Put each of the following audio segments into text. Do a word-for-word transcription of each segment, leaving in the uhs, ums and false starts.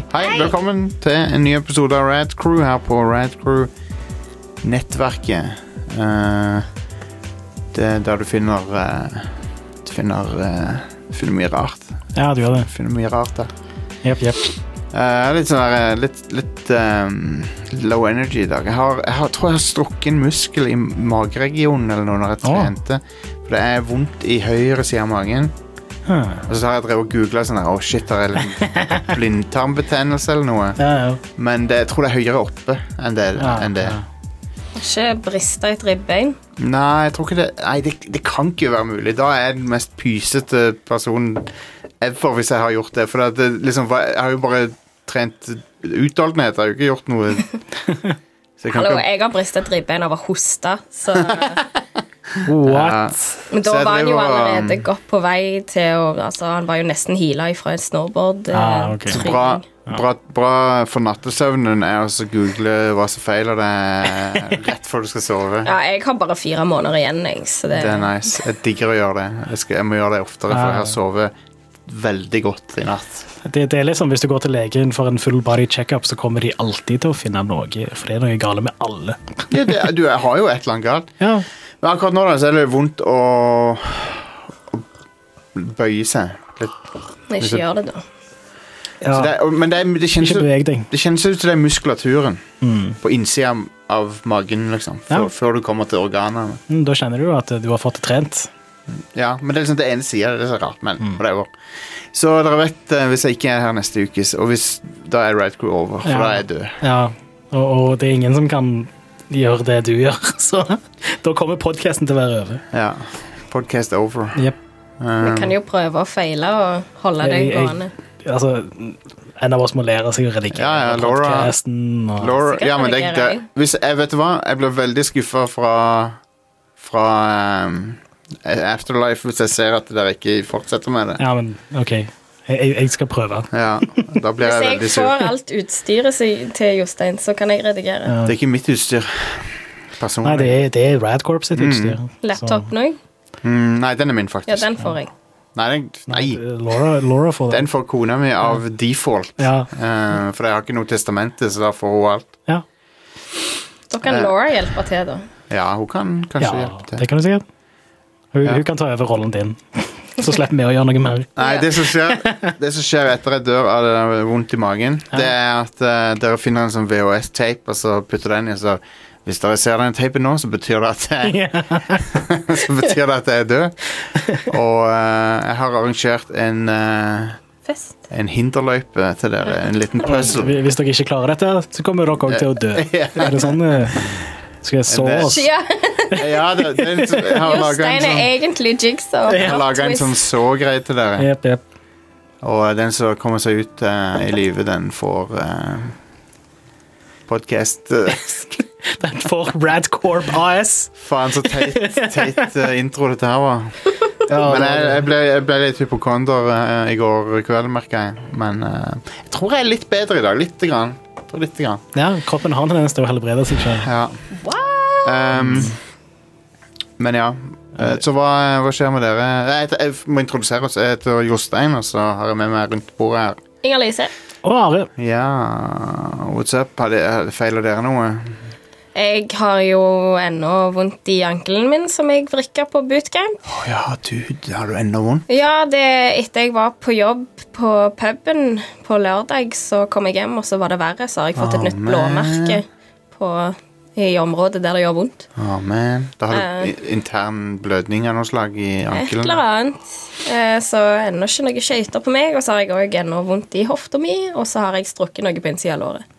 Hei, velkommen til en ny episode av Rad Crew her på Rad Crew-nettverket. Uh, det er der du finner uh, Du finner, uh, finner mye rart. Ja, du gjør det. Finner mye rart der. Jepp, jepp. Uh, litt sånn der, litt, litt um, low energy i dag. Jeg, har, jeg har, tror jeg har strukket en muskel i mageregionen eller noe når jeg trente. Oh. For det er vondt i høyre siden av magen. Huh. Og så har jeg drevet og googlet sånn der, oh shit, det er en blindtarmbetennelse eller noe. Ja, ja. Men det, jeg tror det er høyere oppe enn det. Ja, enn det. Ja. Ikke briste et ribbein? Nei, jeg tror ikke det. Nei, det, det kan ikke være mulig. Da er jeg den mest pysete personen ever hvis jeg har gjort det. For det, liksom, jeg har jo bare trent utholdenhet. Jeg har jo ikke gjort noe. Jeg Hallo, ikke... jeg har bristet et ribbein av å hoste, så... What? Men da var han jo allerede um... godt på vei til å, altså, han var jo nesten healet fra en snowboard. Ah, okay. Så bra, bra, bra for nattesøvnen er å google hva som feiler det rett før du skal sove. Ja, jeg har bare fire måneder igjen, jeg, så det... Det er nice. Jeg digger å gjøre det. Jeg, skal, jeg må gjøre det oftere, for jeg har sovet veldig godt i natt. Det, det er liksom, hvis du går til legen for en full body check-up, så kommer de alltid til å finne noe, for det er noe gale med alle. Ja, det, du har jo et eller annet galt. Ja. Men akkurat nå da, så er det vondt å, å bøye seg litt. Men ikke gjør det da. Ja. Det, men det, det, kjennes, ikke beveg deg. Det kjennes ut til det er muskulaturen mm. på innsiden av magen, liksom, før, ja. før du kommer til organene. Mm, da kjenner du at du har fått det trent. Ja, men det er liksom det ene siden, det er så rart, men mm. det er så dere vet, hvis jeg ikke er her neste uke, og hvis, da er Rad Crew over, for ja. da er jeg død. Ja, og, og det er ingen som kan gjøre det du gjør, så da kommer podcasten til å være over. Ja, podcast over. Yep. Um, Vi kan jo prøve å feile og holde deg gående. Altså, en av oss må lære seg å redigere ja, ja, Laura, podcasten. Og... Laura, ja, men det, det, hvis, jeg vet hva, jeg ble veldig skuffet fra, fra um, Afterlife hvis jeg ser at dere ikke fortsetter med det. Ja, men ok. Jeg, jeg skal prøve. Ja, da blir jeg veldig sur. Hvis jeg får alt utstyret til Jostein, så kan jeg redigere. Ja. Det er ikke mitt utstyr. Personlig. Nei, det er, det er Radcorp sitt mm. utstyr. Laptop nå? Mm, nei, den er min faktisk. Ja, den får jeg. Nei, den, nei. Laura, Laura får den. Den får kona mi av ja. default. Ja. Uh, for jeg har ikke noe testamente, så da får hun alt. Ja. Da kan uh, Laura hjelpe til, da. Ja, hun kan kanskje ja, hjelpe til. Det kan du sikkert. Hun, ja. hun kan ta over rollen din. Så slipper vi å gjøre noe mer. Nei, det som skjer, det som skjer etter jeg dør av det vondt i magen, ja. det er at uh, dere finner en sånn V H S-tape, og så putter den i, så hvis dere ser den tapen nå, så betyr det at jeg, så betyr det at jeg er død. Og uh, jeg har arrangert en uh, fest. En hinderløype til dere, en liten puzzle. Hvis dere ikke klarer dette, så kommer dere også til å dø. Er det sånn... Uh, skal jeg så oss? Ja, ja det, det, jeg har laget en sånn... er egentlig jigsaw. Jeg har laget en sånn så-greie til dere. Yep, yep. Og den som kommer seg ut uh, i livet, den får uh, podcast. Uh, den får Radcorp A S. Faen, så teit, teit uh, intro dette her var. Ja, men jeg, jeg, ble, jeg ble litt hypokonder uh, i går kveld, merker jeg. Men uh, jeg tror jeg er litt bedre i dag, litt grann. Litt grann. Ja, kroppen har tendens til å helbrede seg selv. Ja. What? Um, men ja, uh, så hva, hva skjer med dere? Jeg, heter, jeg må introdusere oss. Jeg heter Jostein, og så har jeg med meg rundt bordet her. Inger-Lise. Og Are. Ja, what's up? Har det, feiler dere noe? Jeg har jo ennå vondt i ankelen min, som jeg vrikket på bootcamp. Å oh, ja, du, har du ennå vondt? Ja, det, etter jeg var på jobb på puben på lørdag, så kom jeg hjem, og så var det verre, så har jeg fått et oh, nytt man. blåmerke på, i området der det gjør vondt. Å, oh, men. Da har du uh, intern blødning av noe slag i ankelen? Et eller annet. Uh, så ennå ikke noe skjøyter på meg, og så har jeg også ennå vondt i hofta mi, og så har jeg strukket noe på innsiden av låret.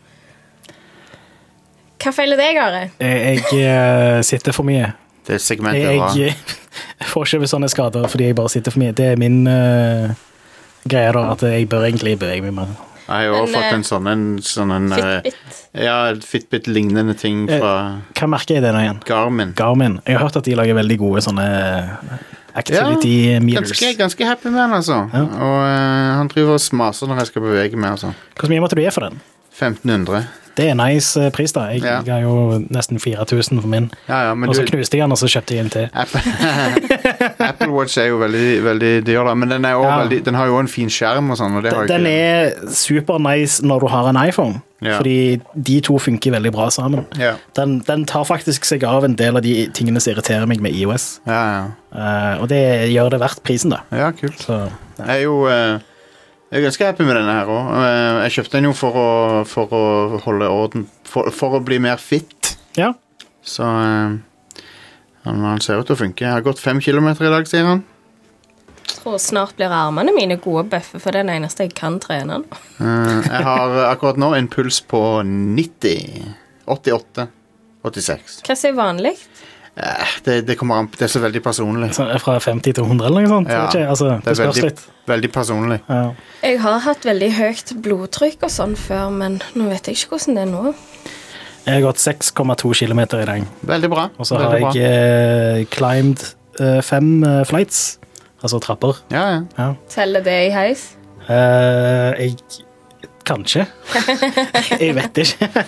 Hva feiler deg, Are? Jeg, jeg uh, sitter for mye. Det er segmentet jeg, jeg, jeg får ikke sånne skader fordi jeg bare sitter for mye. Det er min uh, greie da, at jeg bør egentlig bevege meg mer. Jeg har jo også fått en sånn en, sånn en Fitbit. Ja, Fitbit-lignende ting fra Hva merker jeg det nå igjen? Garmin. Garmin. Jeg har hørt at de lager veldig gode sånne activity ja, meters. Ganske, ganske happy med han, altså. Ja. Og uh, han driver og smaser når jeg skal bevege meg. Altså. Hvor mye måtte du gi for den? femten hundre. det er nice uh, pris da. Jeg Ja. ga jo nesten fire tusen for min. Ja, ja, men Og så du, knuste jeg den, og så kjøpte jeg en til. Apple, Apple Watch er jo veldig, veldig dyr, da, men den, er også Ja. veldig, den har jo en fin skjerm og sånn. Og det har Den, den ikke, er super nice når du har en iPhone, Ja. fordi de to funker veldig bra sammen. ja. Den, den tar faktisk seg av en del av de tingene som irriterer meg med iOS. Ja, ja. Uh, og det gjør det verdt prisen, da. ja, kult. Så, Jeg er jo eh, jeg er ganske happy med denne her også. Eh, Jeg kjøpte den jo for å, for å holde orden, for, for å bli mer fit. ja. Så eh, han, han ser ut til å funke. Jeg har gått fem kilometer i dag, sier han. Jeg tror snart blir armene mine gode bøffer, for det er det eneste jeg kan trene nå. Eh, Jeg har akkurat nå en puls på nitti. åttiåtte. åttiseks. Hva er vanlig? Eh, Det, det kommer an, det er så veldig personlig. Så fra femti til hundre eller noe sånt. Ja, vet ikke, altså, det, Det er spørs veldig, litt. veldig personlig. Ja. Jeg har hatt veldig høyt blodtrykk og sånn før, men nå vet jeg ikke hvordan det er nå. Jeg har gått seks komma to kilometer i dag. Veldig bra. Og så har veldig bra. jeg eh, climbed eh, fem eh, flights, altså trapper. Ja, ja. Ja. Teller det i heis? Eh, jeg Kanskje. Jeg vet ikke.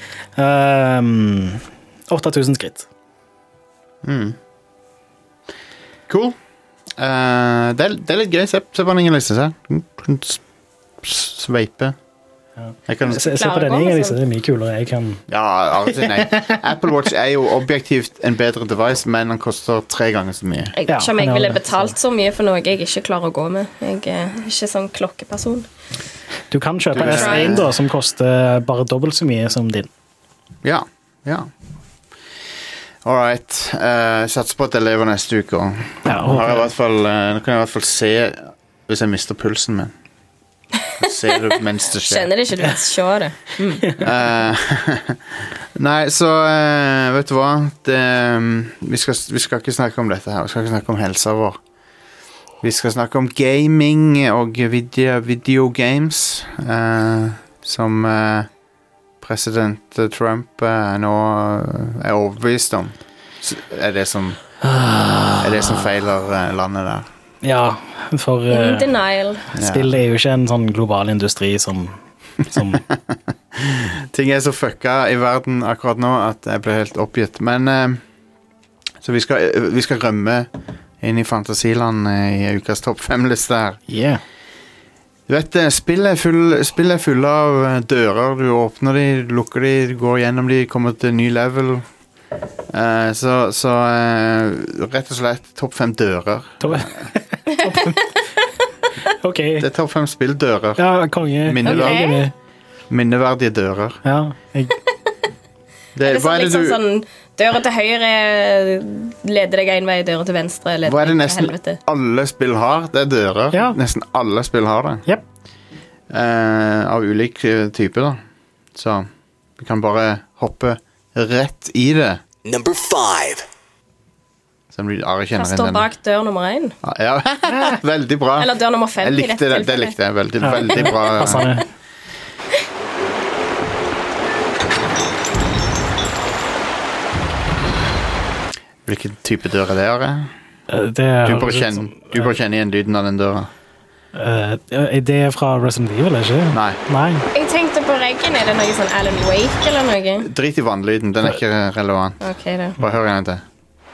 um, åtte tusen skritt. Mm. Cool. Eh, det, er, det er litt gøy. Se, se på den Inger-Lise. Se. S- s- Sveipe. Ja. Jeg kan, Se, se på Klarer denne, å gå med Inger-Lise. Det er mye kulere. Jeg kan ja, altså, nei. Apple Watch er jo objektivt en bedre device, men den koster tre ganger så mye. Jeg vet Ja, ikke om jeg han har ville det, betalt så mye for noe jeg ikke klarer å gå med. Jeg er ikke sånn klokkeperson. Du kan kjøpe Du- S én da, som koster bare dobbelt så mye som din. Ja. Ja. All right. Uh, Satser på at jeg lever neste uke. Og Ja, nå, har jeg i håper hvert fall, eh, nå kan jeg i hvert fall se hvis jeg mister pulsen min. Se det mens det skjer. Kjenner det ikke, du vet, se det. Eh, Nei, så eh, vet du hva det, um, vi, skal, vi skal ikke snakke om dette her. Vi skal ikke snakke om helsa vår. Vi skal snakke om gaming og video, video games, eh, som eh, president Trump eh, nå er overbevist om. S- Er det som Er det som feiler eh, landet der? Ja, for In uh, denial. spill er jo ikke en sånn global industri som, som Ting er så fucka i verden akkurat nå at jeg ble helt oppgitt. Men eh, så vi skal, vi skal rømme inn i fantasiland eh, i ukas topp fem-liste her. Yeah. Du vet, eh, spill er full, spill er full av eh, dører. Du åpner de, du lukker de, du går gjennom de, kommer til en ny level. Eh, så så eh, rett og slett topp fem dører. To- OK. Det er topp fem spilldører. Ja, konge. Minneverdige, Ok. minneverdige dører. Ja, jeg, Det, Er det hva sånn, er det liksom, du sånn døra til høyre leder deg en vei, døra til venstre leder Hva er det deg til nesten helvete? alle spill har? Det er dører. Ja. Nesten alle spill har det. Jep. Eh, av ulik eh, type, da. Så vi kan bare hoppe rett i det. Number five. Så Are Hva kjenner inn står den. bak dør nummer én? Ja, veldig bra. Eller dør nummer fem Jeg i likte dette det, det tilfellet. likte jeg. Veldig, Ja. veldig bra. passende. Hvilken type dør er det, Are? Eh, Det Du høres bare ut kjenner, som- du bare kjenner igjen lyden av den døra. Eh, er det fra Resident Evil, ikke? Nei. Nei. Jeg tenkte på reggen. Er det noe sånn Alan Wake eller noe? Drit i vannlyden, den er ikke relevant. Ok, da. Bare hør en gang til.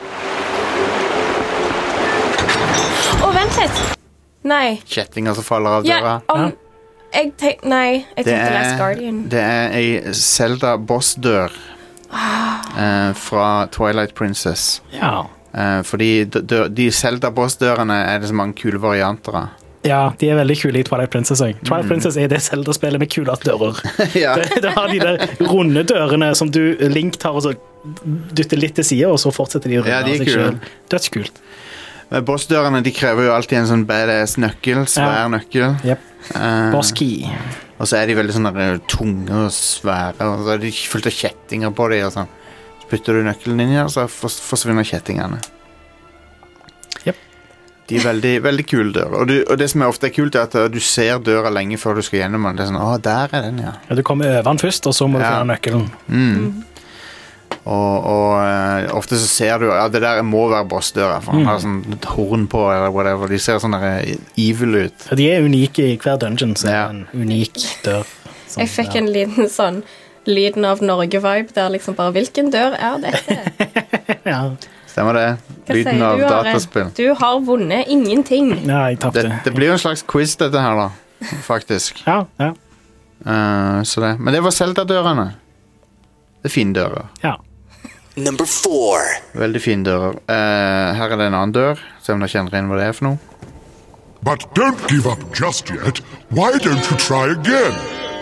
Å, vent litt! Nei. Kjettinger som faller av Ja, døra. om Jeg tenk... Nei, jeg Det tenkte Last er, Guardian. det er ei Zelda boss-dør eh, fra Twilight Princess. Ja. Eh, fordi d- dør, de Zelda boss-dørene er det så mange kule varianter av. Ja, de er veldig kule i Twilight Princess også. Twilight Princess er det Zelda-spillet med kulest dører. ja. Det, det har de der runde dørene som du Link tar og så dytter litt til siden, og så fortsetter de å Ja, rulle de er av seg kule. selv. Dødskult. Men boss-dørene de krever jo alltid en sånn badass nøkkel. Svær Ja. nøkkel. Yep. Eh, Boss key. og så er de veldig sånn der, tunge og svære, og så er de fullt av kjettinger på dem. Og sånn. Så putter du nøkkelen inn her, så fors- forsvinner kjettingene. Yep. De er veldig, veldig kule dører. Og, du, og det som er ofte er kult, er at uh, du ser døra lenge før du skal gjennom den. Det er sånn, å, der er den, ja. Ja, du kommer over den først, og så må du Ja. finne nøkkelen. Mm. Og, og eh, ofte så ser du ja, det der må være bossdøra, for han har sånn horn på, eller whatever. De ser sånn der evil ut. Ja, de er unike i hver dungeon, så er Ja. det en unik dør. som- Jeg fikk ja. en liten sånn lyden av Norge-vibe, der liksom bare, hvilken dør er dette? Ja. Stemmer det. Hva Lyden sier av du, Are? dataspill. Du har vunnet ingenting. Ja, jeg tappte. Det, det blir jo en slags quiz dette her da, faktisk. Ja, ja. Uh, så det. Men det var Zelda-dørene. Det er fine dører. Ja. Number four. Veldig fine dører. Uh, her er det en annen dør. Se om dere kjenner inn hva det er for noe. But don't give up just yet. Why don't you try again?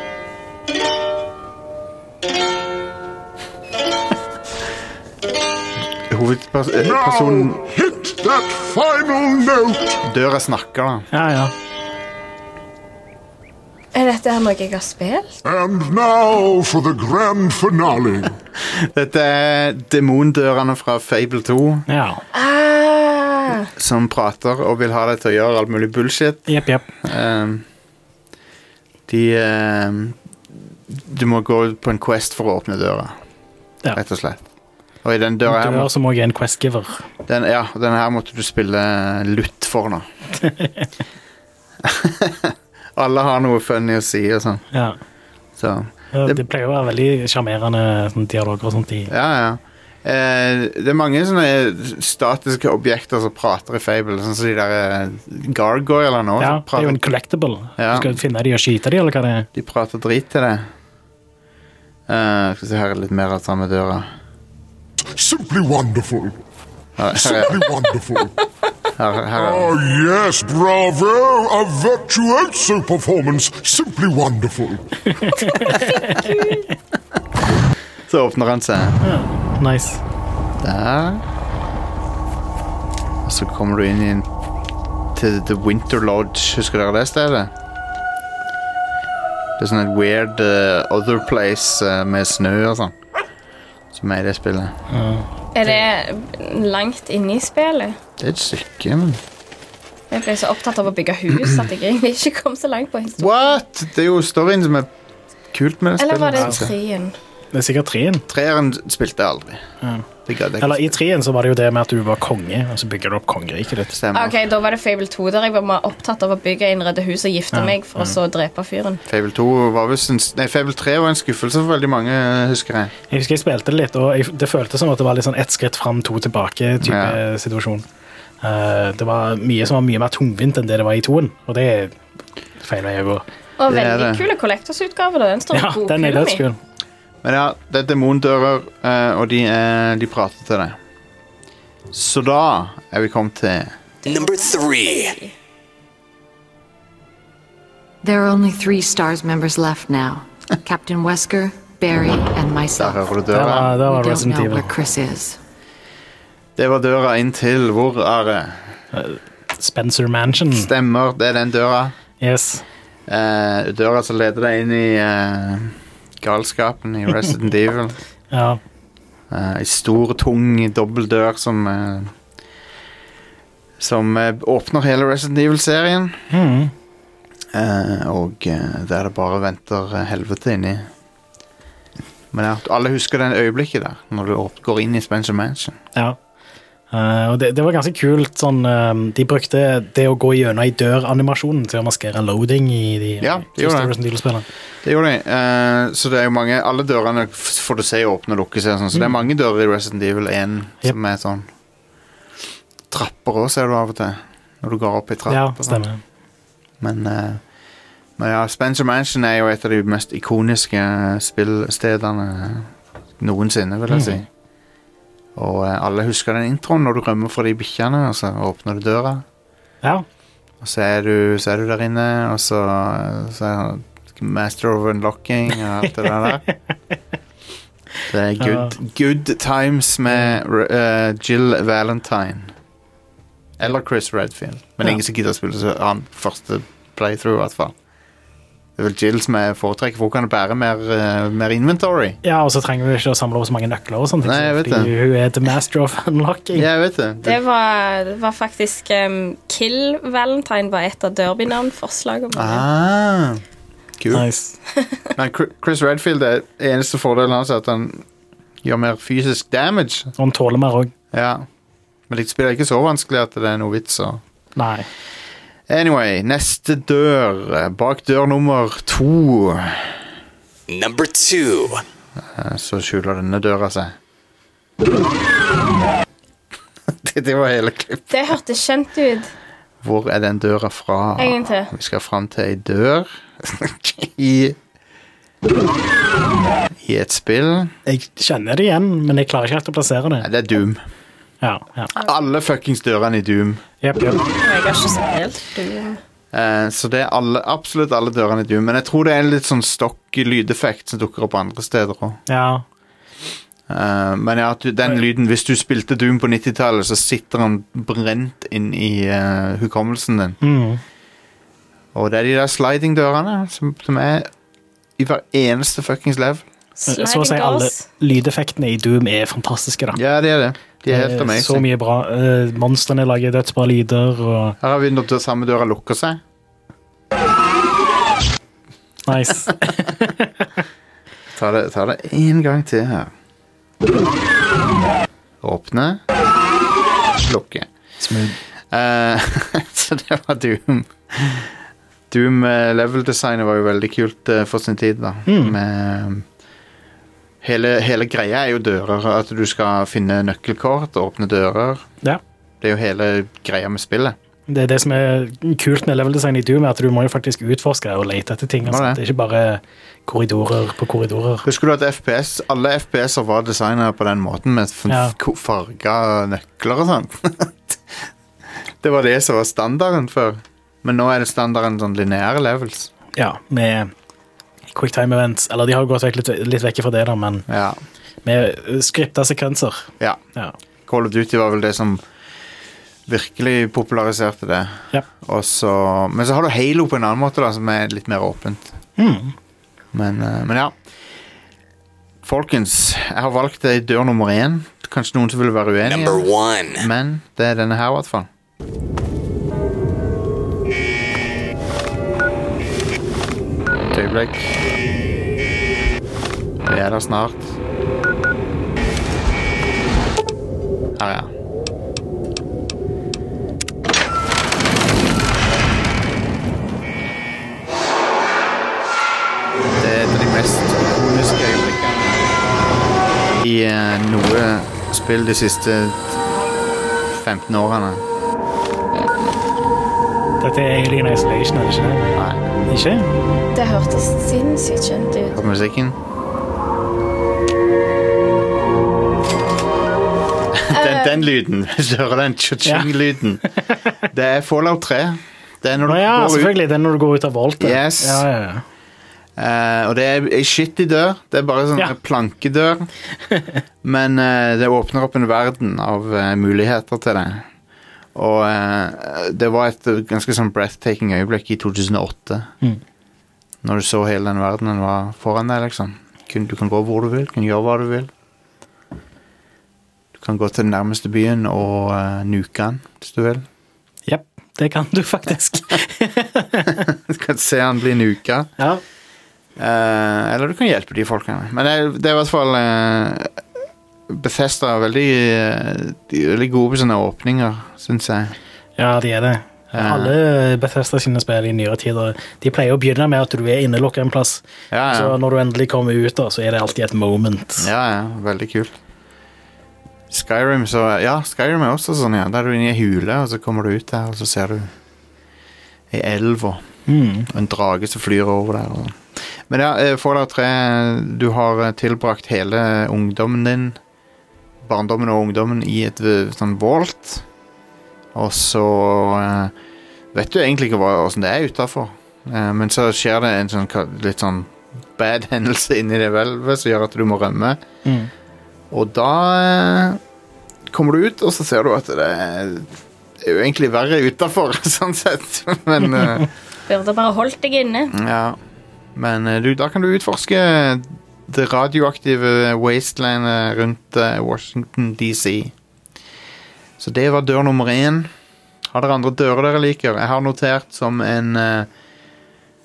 Hovedpersonen Now hit that final note. døra snakker da. Ja, ja. Er dette her noe jeg har spilt? And now for the grand finale. Dette er demondørene fra Fable to Ja. Ah, som prater og vil ha deg til å gjøre alt mulig bullshit. Jepp, jepp. Um, de um, Du må gå på en quest for å åpne døra, Ja. rett og slett. Og i den døra her Dør må, som også er en questgiver. den, ja, den her måtte du spille lutt for nå. Alle har noe funny å si og sånn. Ja. Så, Ja, Det- Det pleier å være veldig sjarmerende sånn, dialoger og sånt i. ja, ja. Eh, det er mange sånne statiske objekter som prater i Fable, sånn som de der eh, gargoyle nå. Ja, som det er jo en prater, collectible. Ja. Du skal finne de og skyte de, eller hva det er. de prater drit til det. Eh, skal vi se, her er litt mer av samme døra. Simply wonderful. Her, her, er, Simply wonderful. her, her er. Oh yes, bravo! A virtuoso performance. Simply wonderful. Så åpner han seg Nice. der. Og så kommer du inn i en, til The Winter Lodge. Husker dere det stedet? Det er sånn et weird uh, other place uh, med snø og sånn. Som er i det spillet. er det langt inne i spillet? Det er et stykke, men... Jeg ble så opptatt av å bygge hus at jeg egentlig ikke kom så langt på historien. What? Det er jo storyen som er kult med det Eller var det spillet. treen? Det er sikkert treen. Treeren spilte jeg aldri. Ja. Det gadd jeg Eller ikke. i treen så var det jo det med at du var konge, og så bygger du opp kongeriket ditt. Stemmer. Ok, da var det Fable to der jeg var mer opptatt av å bygge innredde hus og gifte Ja, meg for å så drepe fyren. Fable to var visst en... Nei, Fable tre var en skuffelse for veldig mange, husker jeg. Jeg husker jeg spilte det litt, og jeg, det føltes som at det var litt sånn ett skritt fram, to tilbake-type Ja. situasjon. Eh, det var mye som var mye mer tungvint enn det det var i toen, og det er feil vei å gå. Og Det er veldig det. kule collectors-utgaver da. Den står Ja, i den er bokhyllen min. dødskul. Men ja, det er demondører, eh, og de, er, de prater til deg. Så da er vi kommet til... Number three. There are only three STARS members left now. Captain Wesker, Barry, and Der myself. hører du Det døra. var, det We var don't Resident know Evil. where Chris is. Det var døra inn til hvor er det? Spencer Mansion. Stemmer, det er den døra. Yes. Eh, døra som leder deg inn i eh, galskapen i Resident Evil. Ja. Eh, en stor, tung dobbeltdør som eh, som eh, åpner hele Resident Evil-serien. Mhm. Eh, og eh, der det bare venter eh, helvete inni. Men ja, alle husker den øyeblikket der, når du åp- går inn i Spencer Mansion. Ja. Eh, og det, det var ganske kult sånn, eh, de brukte det å gå gjennom i dør-animasjonen til å maskere loading i de Ja, de gjorde første det. Resident Evil-spillene. Det gjorde de. Eh, så det er jo mange, alle dørene f- får du se åpne og lukke seg. Sånn. Så det er mange dører i Resident Evil one som er sånn trapper også, ser du av og til. Når du går opp i trapper. Ja, og sånt. stemmer. Men, eh, men ja, Spencer Mansion er jo et av de mest ikoniske spillstedene noensinne, vil jeg si. Og eh, alle husker den introen når du rømmer fra de bikkjene, og så åpner du døra. Ja. Og så er du, så er du der inne, og så, så er Master of Unlocking og alt det der. Det er good, good times med eh, Jill Valentine. Eller Chris Redfield. Men Ja. ingen som gidder å spille så han første playthrough, i hvert fall. Det er vel Jill som er foretrekk, for hun kan bære mer, eh, mer inventory. ja, og så trenger du ikke å samle over så mange nøkler og sånt. Nei, jeg vet fordi hun er the master of unlocking. Ja, jeg vet det. Det var, det var faktisk um, Kill Valentine var et av Derby-navn-forslagene. Ah, kult. Nice. Men Chri- Chris Redfield er eneste fordelen hans er at han gjør mer fysisk damage. Og han tåler mer også. Ja. Men det spiller ikke så vanskelig at det er noe vits. Så. Nei. Anyway, neste dør. Bak dør nummer to. Number two. Eh, Så skjuler denne døra seg. det, det var hele klipp. Det hørtes kjent ut. Hvor er den døra fra? Egentlig. Vi skal frem til ei dør i i et spill. Jeg kjenner det igjen, men jeg klarer ikke helt å plassere det. Nei, det er Doom. Ja, ja. Alle fuckings dørene i Doom. Jep, jep. Og jeg har ikke spilt Doom. Eh, så det er alle, absolutt alle dørene i Doom. Men jeg tror det er en litt sånn stokk lydeffekt som dukker opp andre steder også. Ja. Eh, men ja, at du, den lyden, hvis du spilte Doom på nittitallet, så sitter han brent inn i eh, hukommelsen din. Mm. Og det er de der sliding-dørene som, som er i hver eneste fuckings level. Så å si alle lydeffektene i Doom er fantastiske da. Ja, det er det. De er helt Eh, amazing. Så mye bra. Uh, monstrene lager dødsbra lyder, og Her har vi når samme døra lukker seg. nice. Ta det, ta det en gang til her. Åpne. Lukke. Smooth. Eh, så det var Doom. Doom eh, level-designet var jo veldig kult eh, for sin tid da. Med, hele, hele greia er jo dører. At du skal finne nøkkelkort og åpne dører. Ja. Det er jo hele greia med spillet. Det er det som er kult med level-design i Doom, er at du må jo faktisk utforske og lete etter ting. Altså. Ja, det. Det er ikke bare korridorer på korridorer. Husker du at F P S, alle F P S-er var designet på den måten med f- Ja. ko- farga nøkler og sånn? Det var det som var standarden før. Men nå er det standarden sånn lineære levels. Ja, med quicktime events, eller de har gått vekk litt, litt vekk fra det da, men Ja. med skripta sekvenser. ja. Ja. Call of Duty var vel det som virkelig populariserte det. Ja. Og så, men så har du Halo på en annen måte da, som er litt mer åpent. Mm. Men, eh, men ja. Folkens, jeg har valgt det i dør nummer én. Kanskje noen som vil være Number uenige. one. Men det er denne her i hvert fall. Et øyeblikk. Vi er der snart. Her, ja. Det er et av de mest ikoniske øyeblikkene i eh, noe spill de siste femten årene. Dette er Alien Isolation, er det ikke det? Nei, Ikke? Det hørtes sinnssykt kjent ut. på musikken. Den, den lyden, hvis du hører den cha-ching-lyden. Det er Fallout tre. Det er når du Nå ja, går ut. selvfølgelig, det er når du går ut av voltet. Yes. Ja, ja, ja. Eh, og det er ei skittig dør. Det er bare sånn Ja. plankedør. Men eh, det åpner opp en verden av eh, muligheter til det. Og eh, det var et ganske sånn breathtaking øyeblikk i to tusen og åtte. Mm. Når du så hele den verdenen var foran deg, liksom. Kun- Du kan gå hvor du vil, du kan gjøre hva du vil. Du kan gå til den nærmeste byen og uh, nuke den, hvis du vil. Jep, det kan du faktisk. Du kan se han bli nuka. Ja. Eh, eller du kan hjelpe de folkene. Men det, er- det er i hvert fall uh, Bethesda er veldig, eh, de er veldig gode på sånne åpninger, synes jeg. ja, de er det. Ja. Alle Bethesda sine spill i nyere tider, de pleier å begynne med at du er innelukket en plass. Ja, ja. Så når du endelig kommer ut da, så er det alltid et moment. Ja, ja, veldig kult. Skyrim, så ja, Skyrim er også sånn, ja. Der er du inne i en hule, og så kommer du ut der, og så ser du en elv og Mm. og en drage som flyr over der. Og. Men ja, eh, Fallout tre, du har eh, tilbrakt hele ungdommen din, barndommen og ungdommen, i et eh, sånn vault. Og så eh, vet du egentlig ikke hva, hvordan det er utenfor. Eh, men så skjer det en sånn, ka- litt sånn bad hendelse inni det hvelvet som gjør at du må rømme. Mm. Og da eh, kommer du ut, og så ser du at det er, det er jo egentlig verre utenfor, sånn sett. Men eh, Burde bare holdt deg inne. ja. Men eh, du, da kan du utforske det radioaktive wastelandet rundt eh, Washington D C. Så det var dør nummer én. Har dere andre dører dere liker? Jeg har notert som en eh,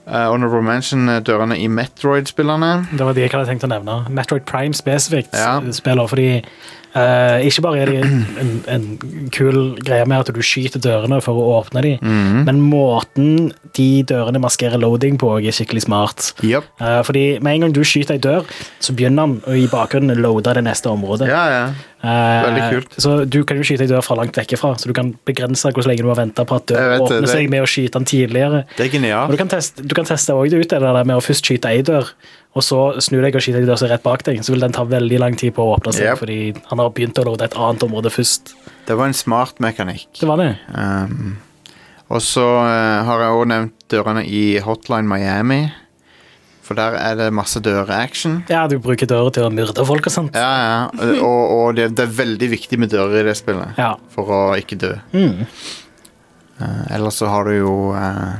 Uh, Honorable Mention, uh, dørene i Metroid-spillerne. Det var de jeg hadde tenkt å nevne. Metroid Prime spesifikt Ja. spiller, fordi uh, ikke bare er det en, en kul greie med at du skyter dørene for å åpne de, Mhm. men måten de dørene maskerer loading på er skikkelig smart. Yep. Uh, fordi med en gang du skyter en dør, så begynner han å i bakgrunnen loade det neste området. Ja, ja. Uh, Veldig kult. Så du kan jo skyte en dør fra langt vekk fra, så du kan begrense hvor lenge du har ventet på at Jeg dør vet det, åpner det- seg med å skyte den tidligere. Det er Og genialt. du kan teste, du kan teste også det ut, det der med å først skyte en dør, og så snu deg og skyte en dør som er rett bak deg, så vil den ta veldig lang tid på å åpne seg, Yep. fordi han har begynt å loade et annet område først. Det var en smart mekanikk. Det var det. Um, og så uh, har jeg også nevnt dørene i Hotline Miami, for der er det masse døre-action. Ja, du bruker dører til å myrde folk og sånt. Ja, ja. Og, og det, det er veldig viktig med dører i det spillet, Ja. for å ikke dø. Mm. Uh, ellers så har du jo uh,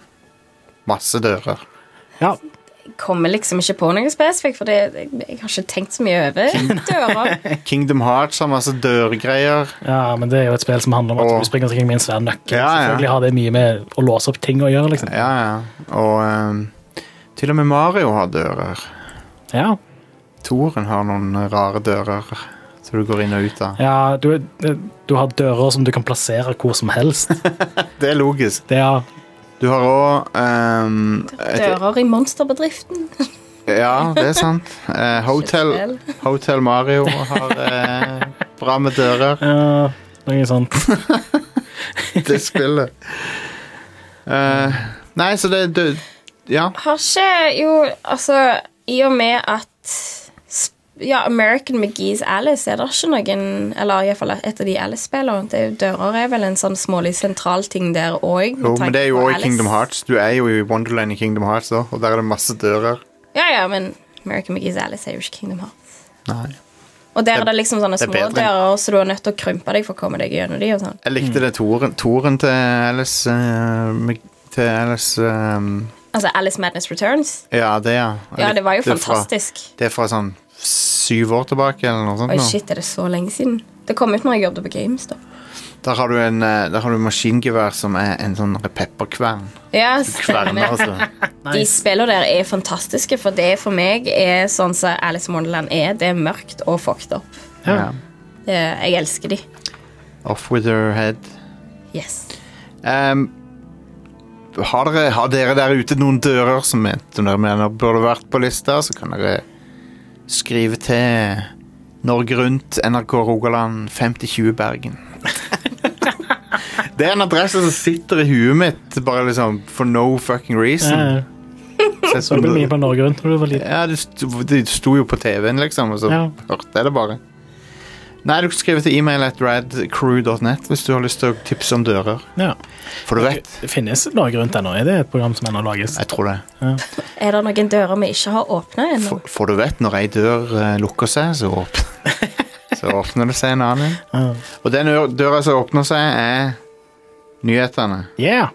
masse dører. Ja. Jeg kommer liksom ikke på noe spesifikt, for det, jeg, jeg har ikke tenkt så mye over dører. Kingdom Hearts har masse dørgreier. ja, men det er jo et spill som handler om at Og- du springer omkring med en svær nøkkel. Ja, ja. Selvfølgelig har det mye med å låse opp ting å gjøre, liksom. Ja, ja. Og um, til og med Mario har dører. Ja, Toren har noen rare dører, så du går inn og ut av. ja du, du har dører som du kan plassere hvor som helst. Det er logisk. Det er, Du har òg um, et- Dører i monsterbedriften. Ja, det er sant. Eh, Hotel, Spill. Hotel Mario har eh, bra med dører. ja, noe sånt. Det spillet. Eh, nei, så det, det Ja. Har ikke jo Altså, i og med at sp- ja, American McGee's Alice er det ikke noen Eller i hvert fall et av de Alice-spillerne. Det er jo Dører er vel en sånn smålig sentral ting der òg. Jo, men det er jo òg i Kingdom Hearts. Du er jo i Wonderland i Kingdom Hearts, da, og der er det masse dører. Ja, ja, men American McGee's Alice er jo ikke Kingdom Hearts. Nei. Og der er det liksom sånne det er små bedre. dører, så du er nødt til å krympe deg for å komme deg gjennom de og sånn. Jeg likte det toren, toren til Alice uh, Mc- Til Alice um, Altså Alice Madness Returns. Ja, det, ja. Jeg Ja, det var jo likte fra- fantastisk. Det er fra sånn syv år tilbake, eller noe sånt. Oi, nå. shit, er det så lenge siden? Det kom ut når jeg jobbet på Games, da. Der har du en eh, Der har du maskingevær som er en sånn pepperkvern. Ja, Kverner, stemmer. altså. De spillene der er fantastiske, for det for meg er sånn som Alice in Wonderland er. Det er mørkt og fucked up. Ja. Det, jeg elsker de. Off with her head. Yes. Um, har, dere, har dere der ute noen dører som dere mener burde vært på lista, så kan dere skrive til Norge Rundt, N R K Rogaland, femti tjue Bergen. Det er en adresse som sitter i huet mitt bare liksom for no fucking reason. Ja, så ble mye på Norge Rundt når du var liten. Ja, det sto, det sto jo på T V-en, liksom, og så Ja. hørte jeg det bare. Nei, du kan skrive til e-mail at radcrew dot net hvis du har lyst til å tipse om dører. Ja. For du vet, Det finnes Norge Rundt ennå. Er det et program som ennå lages? jeg tror det. Er det noen dører vi ikke har åpnet ennå? For, for du vet, når ei dør eh, lukker seg, så åpner, så åpner det seg en annen. Ja. Og den dør- døra som åpner seg, er nyhetene. Yeah!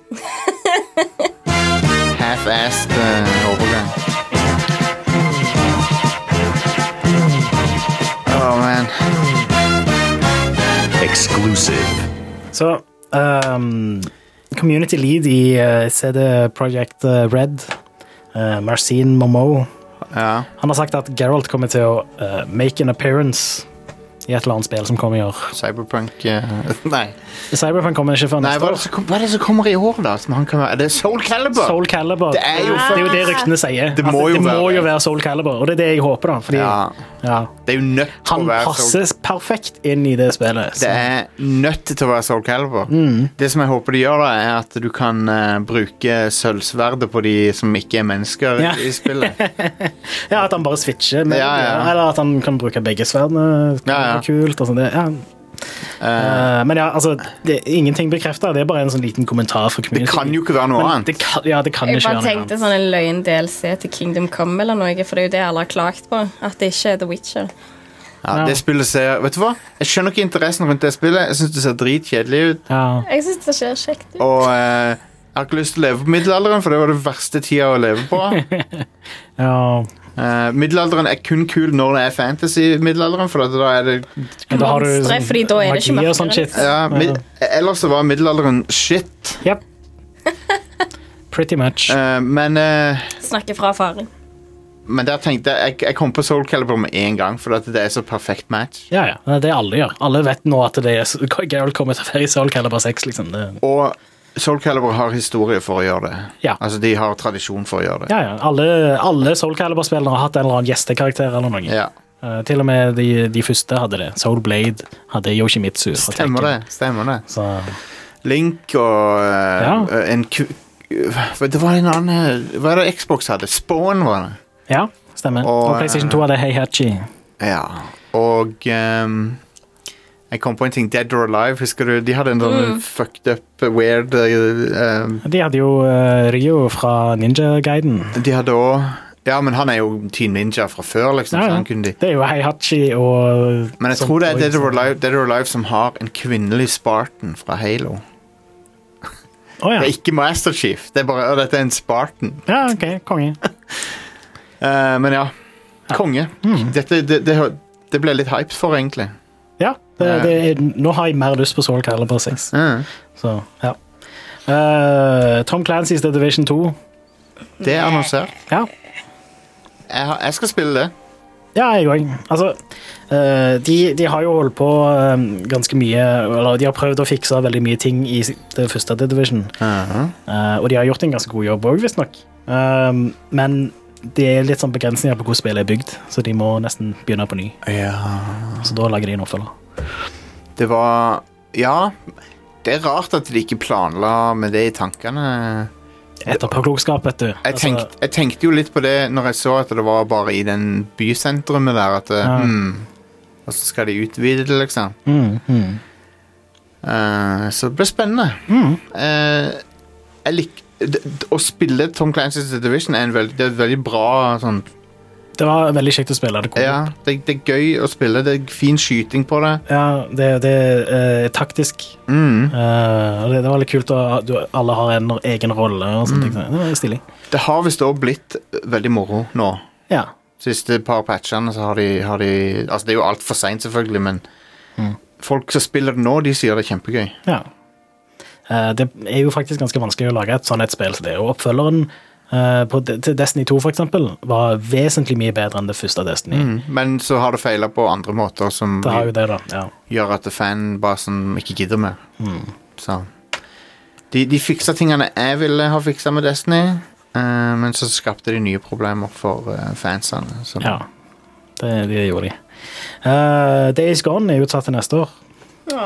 Half-assed eh, overgang. Oh, man. Exclusive. Så um, community lead i uh, C D Projekt uh, Red, uh, Marcin Momo, Ja. han har sagt at Geralt kommer til å uh, make an appearance i et eller annet spill som kommer i år. Cyberpunk eh, Nei. Cyberpunk kommer ikke før Nei, neste hva er, det år. som, kom- hva er det som kommer i år, da? Som han kan være? Er det Soul Calibur? Soul Calibur. Det er jo det er jo det ryktene sier. Det må At jo det være må det. jo være Soul Calibur, og det er det jeg håper, da. Fordi, Ja. ja, Det er jo nødt til han å være Soul passer perfekt inn i det spillet. Det er nødt til å være Soul Calibur. Mm. Det som jeg håper de gjør, da er at du kan eh, bruke sølvsverdet på de som ikke er mennesker Ja. i spillet. Ja, at han bare switcher med Ja, ja. det, eller at han kan bruke begge sverdene. Det Ja, ja. er kult. Og sånn, det, ja. Eh, men ja, altså, det er ingenting bekreftet. Det er bare en sånn liten kommentar fra Det community. kan jo ikke være noe Men annet. det kan, ja, det kan Jeg ikke bare være noe tenkte annet. sånn en løgn D L C til Kingdom Come eller noe, for det er jo det alle har klagt på. At det ikke er The Witcher. Ja, Ja. det spillet ser Vet du hva? Jeg skjønner ikke interessen rundt det spillet. Jeg syns det ser dritkjedelig ut. Ja. Jeg syns det ser kjekt ut. Og eh, jeg har ikke lyst til å leve på middelalderen, for det var det verste tida å leve på. Ja. Eh, middelalderen er kun kul når det er fantasy-middelalderen, for da er det Men da har du Monstre, sånn fordi da er det ikke magi og sånn mørkere. shit. ja, mid, Ellers så var middelalderen shit. Yep. Pretty much. Uh, men uh, Snakker fra erfaring. Men der tenkte jeg Jeg kom på Soul Calibur med en gang, for at det er så perfekt match. Ja, ja. Det alle gjør. Alle vet nå at det er Geralt kommer til å være i Soul Calibur seks, liksom. Det. Og Soul Calibur har historie for å gjøre det. Ja. Altså, de har tradisjon for å gjøre det. Ja, ja. Alle, alle Soul Calibur-spillere har hatt en eller annen gjestekarakter eller noe. Ja. Uh, til og med de, de første hadde det. Soul Blade hadde Yoshimitsu. Stemmer det. Stemmer det. Så. Link og uh, Ja. en ku... Det var en annen Hva er det Xbox hadde? Spawn var det. Ja, stemmer. Og, Og, PlayStation to hadde Heihachi. Ja. Og um, jeg kom på en ting. Dead or Alive, husker du? De hadde en sånn Mm. fucked up, weird uh, um, De hadde jo uh, Ryo fra Ninja Gaiden. De hadde også Ja, men han er jo Team Ninja fra før, liksom. Ja, Så ja. han kunne de. Det er jo Heihachi og Men jeg tror det er Dead or Alive, Dead or Alive som har en kvinnelig Spartan fra Halo. Oh, ja. Det er ikke Master Chief. Det er bare, å, dette er en Spartan. ja, ok, konge. Uh, men ja, konge. Dette, det, det, det ble litt hype for, egentlig. Ja, det, det er, nå har jeg mer lyst på Soul Calibur seks. Mm. Så, ja. Uh, Tom Clancy's The Division to. Det er annonsert. Ja, Jeg, har, jeg skal spille det. ja jeg òg. Altså, uh, de, de har jo holdt på um, ganske mye Eller de har prøvd å fikse veldig mye ting i det første The Division. Uh-huh. Uh, og de har gjort en ganske god jobb òg, visstnok. Um, men det er litt sånn begrensninger på hvordan spillet er bygd, så de må nesten begynne på ny. Ja. Så da lager de en oppfølger. Det var Ja, det er rart at de ikke planla med det i tankene. Etterpåklokskap, vet du. Jeg, tenkt, jeg tenkte jo litt på det når jeg så at det var bare i den bysentrumet der. At, Ja. hmm, og så skal de utvide det, liksom. mm, mm. Uh, så det ble spennende. Mm. Uh, jeg lik, d- d- å spille Tom Clancy's The Division er en veldig, det er et veldig bra sånn, Det var veldig kjekt å spille. Det, kom. ja, det, det er gøy å spille. Det er fin skyting på det. Ja, det, det er eh, taktisk. Mm. Eh, og det, det var litt kult at du, alle har en egen rolle. Og sånt, Mm. Det var stilig. Det har visst også blitt veldig moro nå. Ja. Siste par patchene så har de, har de Altså det er jo alt for sent selvfølgelig, men Mm. folk som spiller det nå, de sier det er kjempegøy. ja. Eh, det er jo faktisk ganske vanskelig å lage et sånt et spill som det. Og oppfølgeren eh, på, til Destiny to, for eksempel, var vesentlig mye bedre enn det første Destiny. Mm. Men så har det feilet på andre måter som Det har jo det, da. Ja. gjør at fanbasen ikke gidder mer. Mm. Så de, de fiksa tingene jeg ville ha fiksa med Destiny, eh, men så skapte de nye problemer for eh, fansene. Så. ja. Det, det gjorde de. Uh, Days Gone er utsatt til neste år. Ja.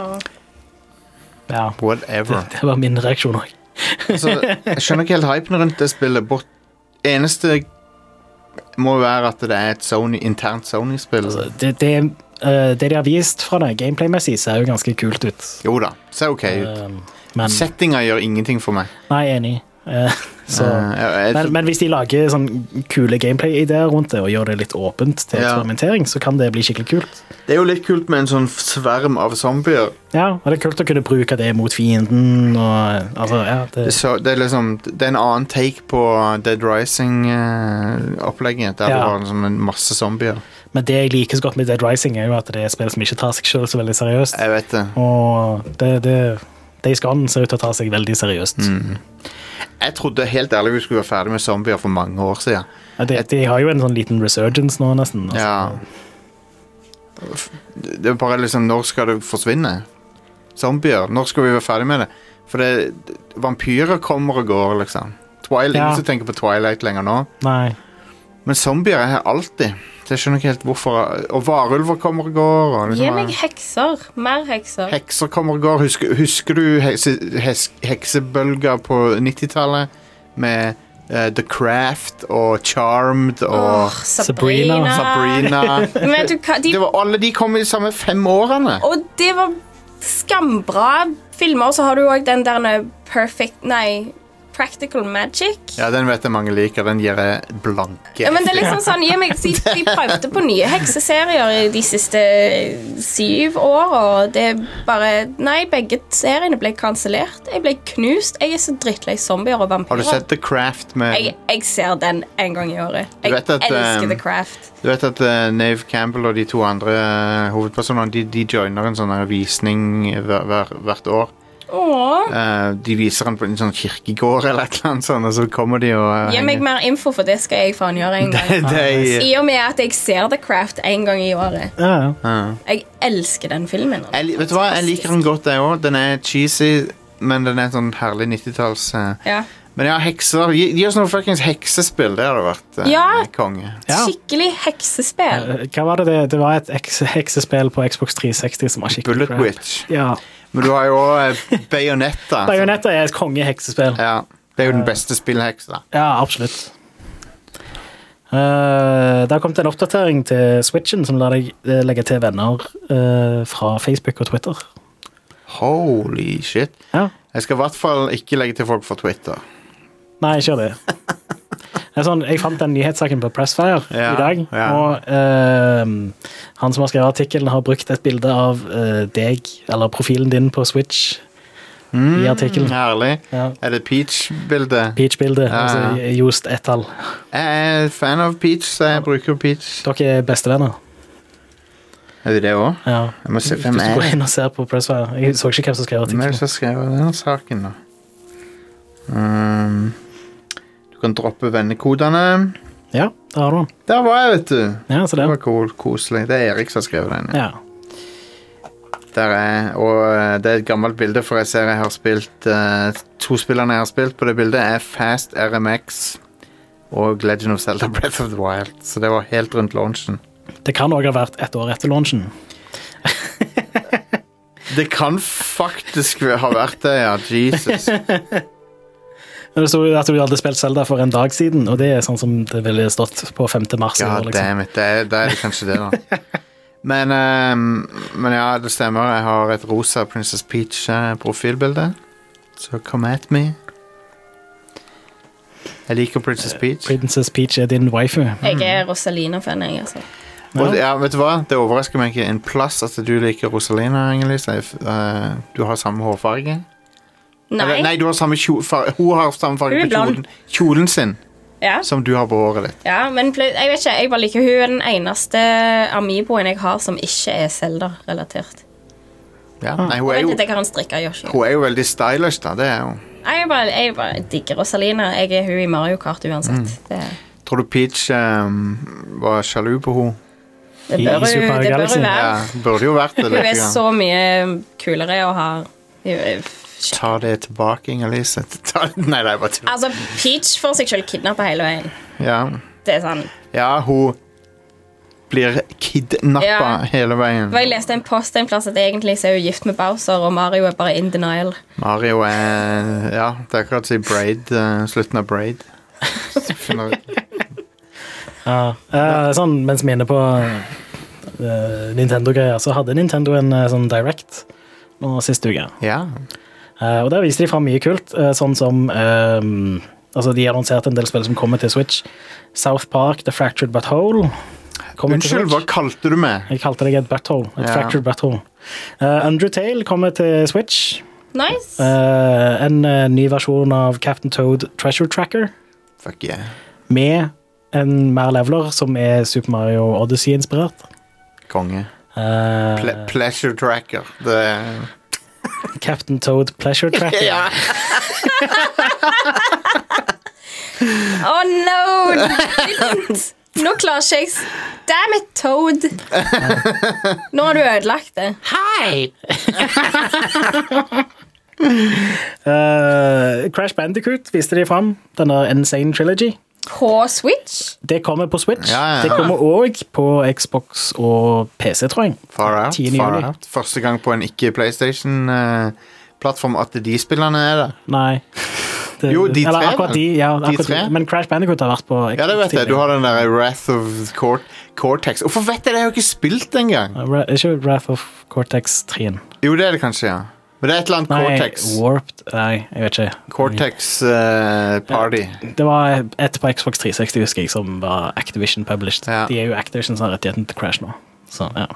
Ja. Whatever. Det var min reaksjon òg. Altså, jeg skjønner ikke helt hypen rundt det spillet. Bort, eneste må være at det er et Sony, internt Sony-spill. Altså, det, det, uh, det de har vist fra det, gameplay-messig, ser jo ganske kult ut. Jo da, ser ok ut. Um, men Settinga gjør ingenting for meg. Nei, enig. Uh, så, Eh, jeg, jeg, men, men hvis de lager sånn kule gameplay-ideer rundt det og gjør det litt åpent til Ja. eksperimentering, så kan det bli skikkelig kult. det er jo litt kult med en sånn sverm av zombier. Ja, og det er kult å kunne bruke det mot fienden. Og, altså, ja, det, Det, er så, det, er liksom, det er en annen take på Dead Rising-opplegget, der Ja. du har liksom en masse zombier. men det jeg liker så godt med Dead Rising, er jo at det er et spill som ikke tar seg selv så veldig seriøst. Jeg vet det. Og det, det, Days Gone ser ut til å ta seg veldig seriøst. Mm. Jeg trodde helt ærlig vi skulle være ferdig med zombier for mange år siden. Ja, de, de har jo en sånn liten resurgence nå, nesten. Altså. Ja. Det er bare liksom, når skal det forsvinne? Zombier, når skal vi være ferdig med det? For det, vampyrer kommer og går, liksom. Twilight, Ja. ingen som tenker på Twilight lenger nå. Nei. Men zombier er her alltid. Så jeg skjønner ikke helt hvorfor. Og varulver kommer og går. Og liksom, Gi meg hekser. Mer hekser. hekser kommer og går. Husker, husker du hekse, hes, heksebølger på nittitallet? Med eh, The Craft og Charmed og Åh, Sabrina. Sabrina. Men vet du hva? De, Det var, alle de kom i de samme fem årene. og det var skambra filmer. Så har du òg den der Perfect Nei, Practical Magic. Ja, den vet jeg mange liker. Den gir jeg blanke. Ja, men det er liksom sånn gi meg, de, de prøvde på nye hekseserier i de siste syv år, og det er bare Nei, begge seriene ble kansellert. Jeg ble knust. Jeg er så drittlei zombier og vampyrer. Har du sett The Craft med Jeg, jeg ser den en gang i året. Du Jeg vet at, elsker um, The Craft. Du vet at uh, Neve Campbell og de to andre uh, hovedpersonene De, de joiner en sånn her visning hver, hver, hvert år. Åh. Uh, de viser han på en sånn kirkegård eller et eller annet sånt, og så kommer de og uh, Gi meg mer info, for det skal jeg faen gjøre en gang. det, det, I og med at jeg ser The Craft en gang i året. Ja, ja. uh. Jeg elsker den filmen. jeg, Vet du hva, jeg liker den godt, jeg også. Den er cheesy, men den er sånn herlig nittitalls. Uh. Ja. Men ja, hekser. Gi, gi oss noe fuckings heksespill. Det hadde vært uh, Ja. konge. Ja. Skikkelig heksespill. Eh, Hva var det det? Det var et heks- heksespill på Xbox tre seksti som var skikkelig Bullet crap. Witch. Ja. Men du har jo også uh, Bayonetta. Bayonetta er et kongeheksespill. Ja, det er jo den beste spillheksa. Ja, absolutt. Uh, det har kommet en oppdatering til Switchen som lar deg uh, legge til venner uh, fra Facebook og Twitter. Holy shit. Ja. Jeg skal i hvert fall ikke legge til folk fra Twitter. Nei, ikke gjør det. Det er sånn, jeg fant den nyhetssaken på Pressfire Ja, i dag, ja. og uh, han som har skrevet artikkelen har brukt et bilde av uh, deg, eller profilen din på Switch, Mm, i artikkelen. Herlig. Ja. Er det Peach-bilde? Peach-bildet, Ja, ja. altså Just Ettal. Jeg er fan av Peach, så jeg bruker Peach. Dere er bestevenner. Er vi det også? Ja. Jeg må se Hvis hvem du er går det. inn og ser på Pressfire. Jeg så ikke hvem som skrev Hvem er det artikkelen. som skrev denne saken da? Um, du kan droppe vennekodene. Ja, der har du den. Der var jeg, vet du. Ja, så Det det. var cool, koselig. Det er Erik som har skrevet den. Ja. Der er, og uh, det er et gammelt bilde, for jeg ser jeg har spilt uh, to spillerne jeg har spilt på det bildet er Fast R M X og Legend of Zelda Breath of the Wild. Så det var helt rundt launchen. Det kan også ha vært ett år etter launchen. Det kan faktisk ha vært det, ja. Jesus. Men det stod at du hadde spilt Zelda for en dag siden, og det er sånn som det ville stått på femte mars. i år, God liksom. damn it. Det er, det er det kanskje det, da. Men, um, men ja, det stemmer. Jeg har et rosa Princess Peach-profilbilde. Så come at me. Jeg liker Princess Peach. Princess Peach er din waifu. Jeg er Rosalina-fan, jeg, altså. Og, ja, vet du hva? Det overrasker meg ikke en plass at du liker Rosalina, Annelise. Uh, du har samme hårfarge. Nei. Eller, nei, du har samme kjole, hun har samme farge Hun er på kjolen, kjolen sin Ja. som du har på håret ditt. Ja, men pl- jeg vet ikke, jeg bare liker hun er den eneste Amiiboen jeg har som ikke er Zelda-relatert. Ja. Nei, hun, Jeg er vet jo, at jeg har en strikka Yoshi. hun er jo veldig stylish, da. Det er jo. Nei, Jeg bare, jeg bare digger Rosalina. Jeg er hun i Mario Kart uansett. Det, Tror du Peach um, var sjalu på henne? det I- bør i hun Super det bør Galaxy. hun være. Ja, burde jo vært det. Hun litt er grann. så mye kulere å ha. Hun er- Ta det tilbake, Inger-Lise. Ta- Nei, det er bare tull. Altså, Peach får seg selv kidnappet hele veien. Ja. Det er sånn. ja, hun blir kidnappa Ja. hele veien. For jeg leste en post en plass at egentlig så er hun gift med Bowser, og Mario er bare in denial. Mario er Ja, det er akkurat å si Braid. Uh, slutten av Braid. Finner ut. Ja. Eh, sånn, mens vi er inne på eh, Nintendo-greier, så hadde Nintendo en eh, sånn Direct nå siste uke. Ja. Eh, og der viste de fram mye kult, eh, sånn som eh, altså de annonserte en del spill som kommer til Switch. South Park, The Fractured But Whole. kommer til Unnskyld, hva Switch. kalte du meg? Jeg kalte deg et butthole. Et Ja. fractured butthole. Uh, Undertale kommer til Switch. Nice. Eh, en eh, ny versjon av Captain Toad Treasure Tracker. Fuck yeah. Med en mer leveler som er Super Mario Odyssey-inspirert. Konge. Eh, Ple pleasure tracker. Det er Captain Toad Pleasure Tracker. Ja. Oh no! Didn't. Nå klarer ikke jeg s- Damn it, Toad. Nå har du ødelagt det. Hei! Eh, Crash Bandicoot viste de fram. Denne Insane Trilogy. På Switch? Det kommer på Switch. Ja, ja, ja. Det kommer òg på Xbox og P C, tror jeg. far out. tiende Far juli. out. Første gang på en ikke-PlayStation-plattform at de spillene er der. Nei. Det, Jo, de eller tre, akkurat vel? de, ja, De akkurat tre? de. Men Crash Bandicoot har vært på Xbox. Ja, det vet jeg. Du tidligere. har den der Wrath of Cort Cortex. Hvorfor vet jeg det? Jeg har ikke spilt det engang. Ra- Ikke Wrath of Cortex tre. Jo, det er det kanskje, ja. Men det er et eller annet Nei, Cortex. Warped. Nei, jeg vet ikke. Cortex eh, Party. Det var et på Xbox tre seksti, husker jeg, som var Activision published. Ja. De er jo Activision som har rettigheten til Crash nå. Så, ja.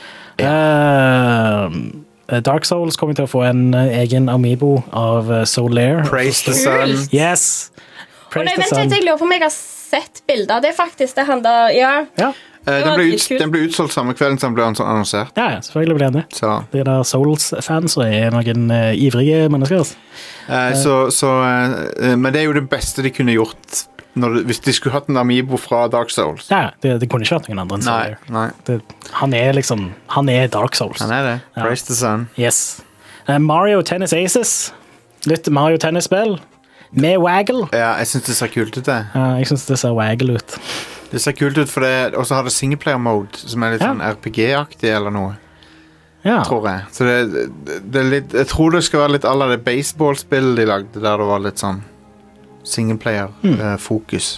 Eh, Dark Souls kommer til å få en eh, egen Amiibo av uh, Solaire. Praise the sun. Yes! Og Praise nei, the vent sun. litt, jeg lurer på om jeg har sett bilder. Det er faktisk det han der Ja. Ja. Eh, den, var ble ut, dritkult. den ble utsolgt samme kvelden som den ble annons- annonsert. Ja, ja, selvfølgelig ble det. Så, De der Souls-fans er noen uh, ivrige mennesker. Altså. eh, så, så eh, Men det er jo det beste de kunne gjort når, du- hvis de skulle hatt en Amiibo fra Dark Souls. Ja, det, det kunne ikke vært noen andre enn Nei, Sawyer. nei, Det, han er liksom Han er Dark Souls. han er det. Ja. Praise the sun. Yes. Uh, Mario Tennis Aces. Litt Mario Tennis-spill. Med waggle. Ja, jeg syns det ser kult ut, det. Ja, jeg syns det ser waggle ut. Det ser kult ut, for det Og så har det singleplayer-mode, som er litt Ja. sånn R P G-aktig eller noe, Ja. tror jeg. Så det, det, det er litt Jeg tror det skal være litt à la det baseballspillet de lagde, der det var litt sånn singleplayer-fokus.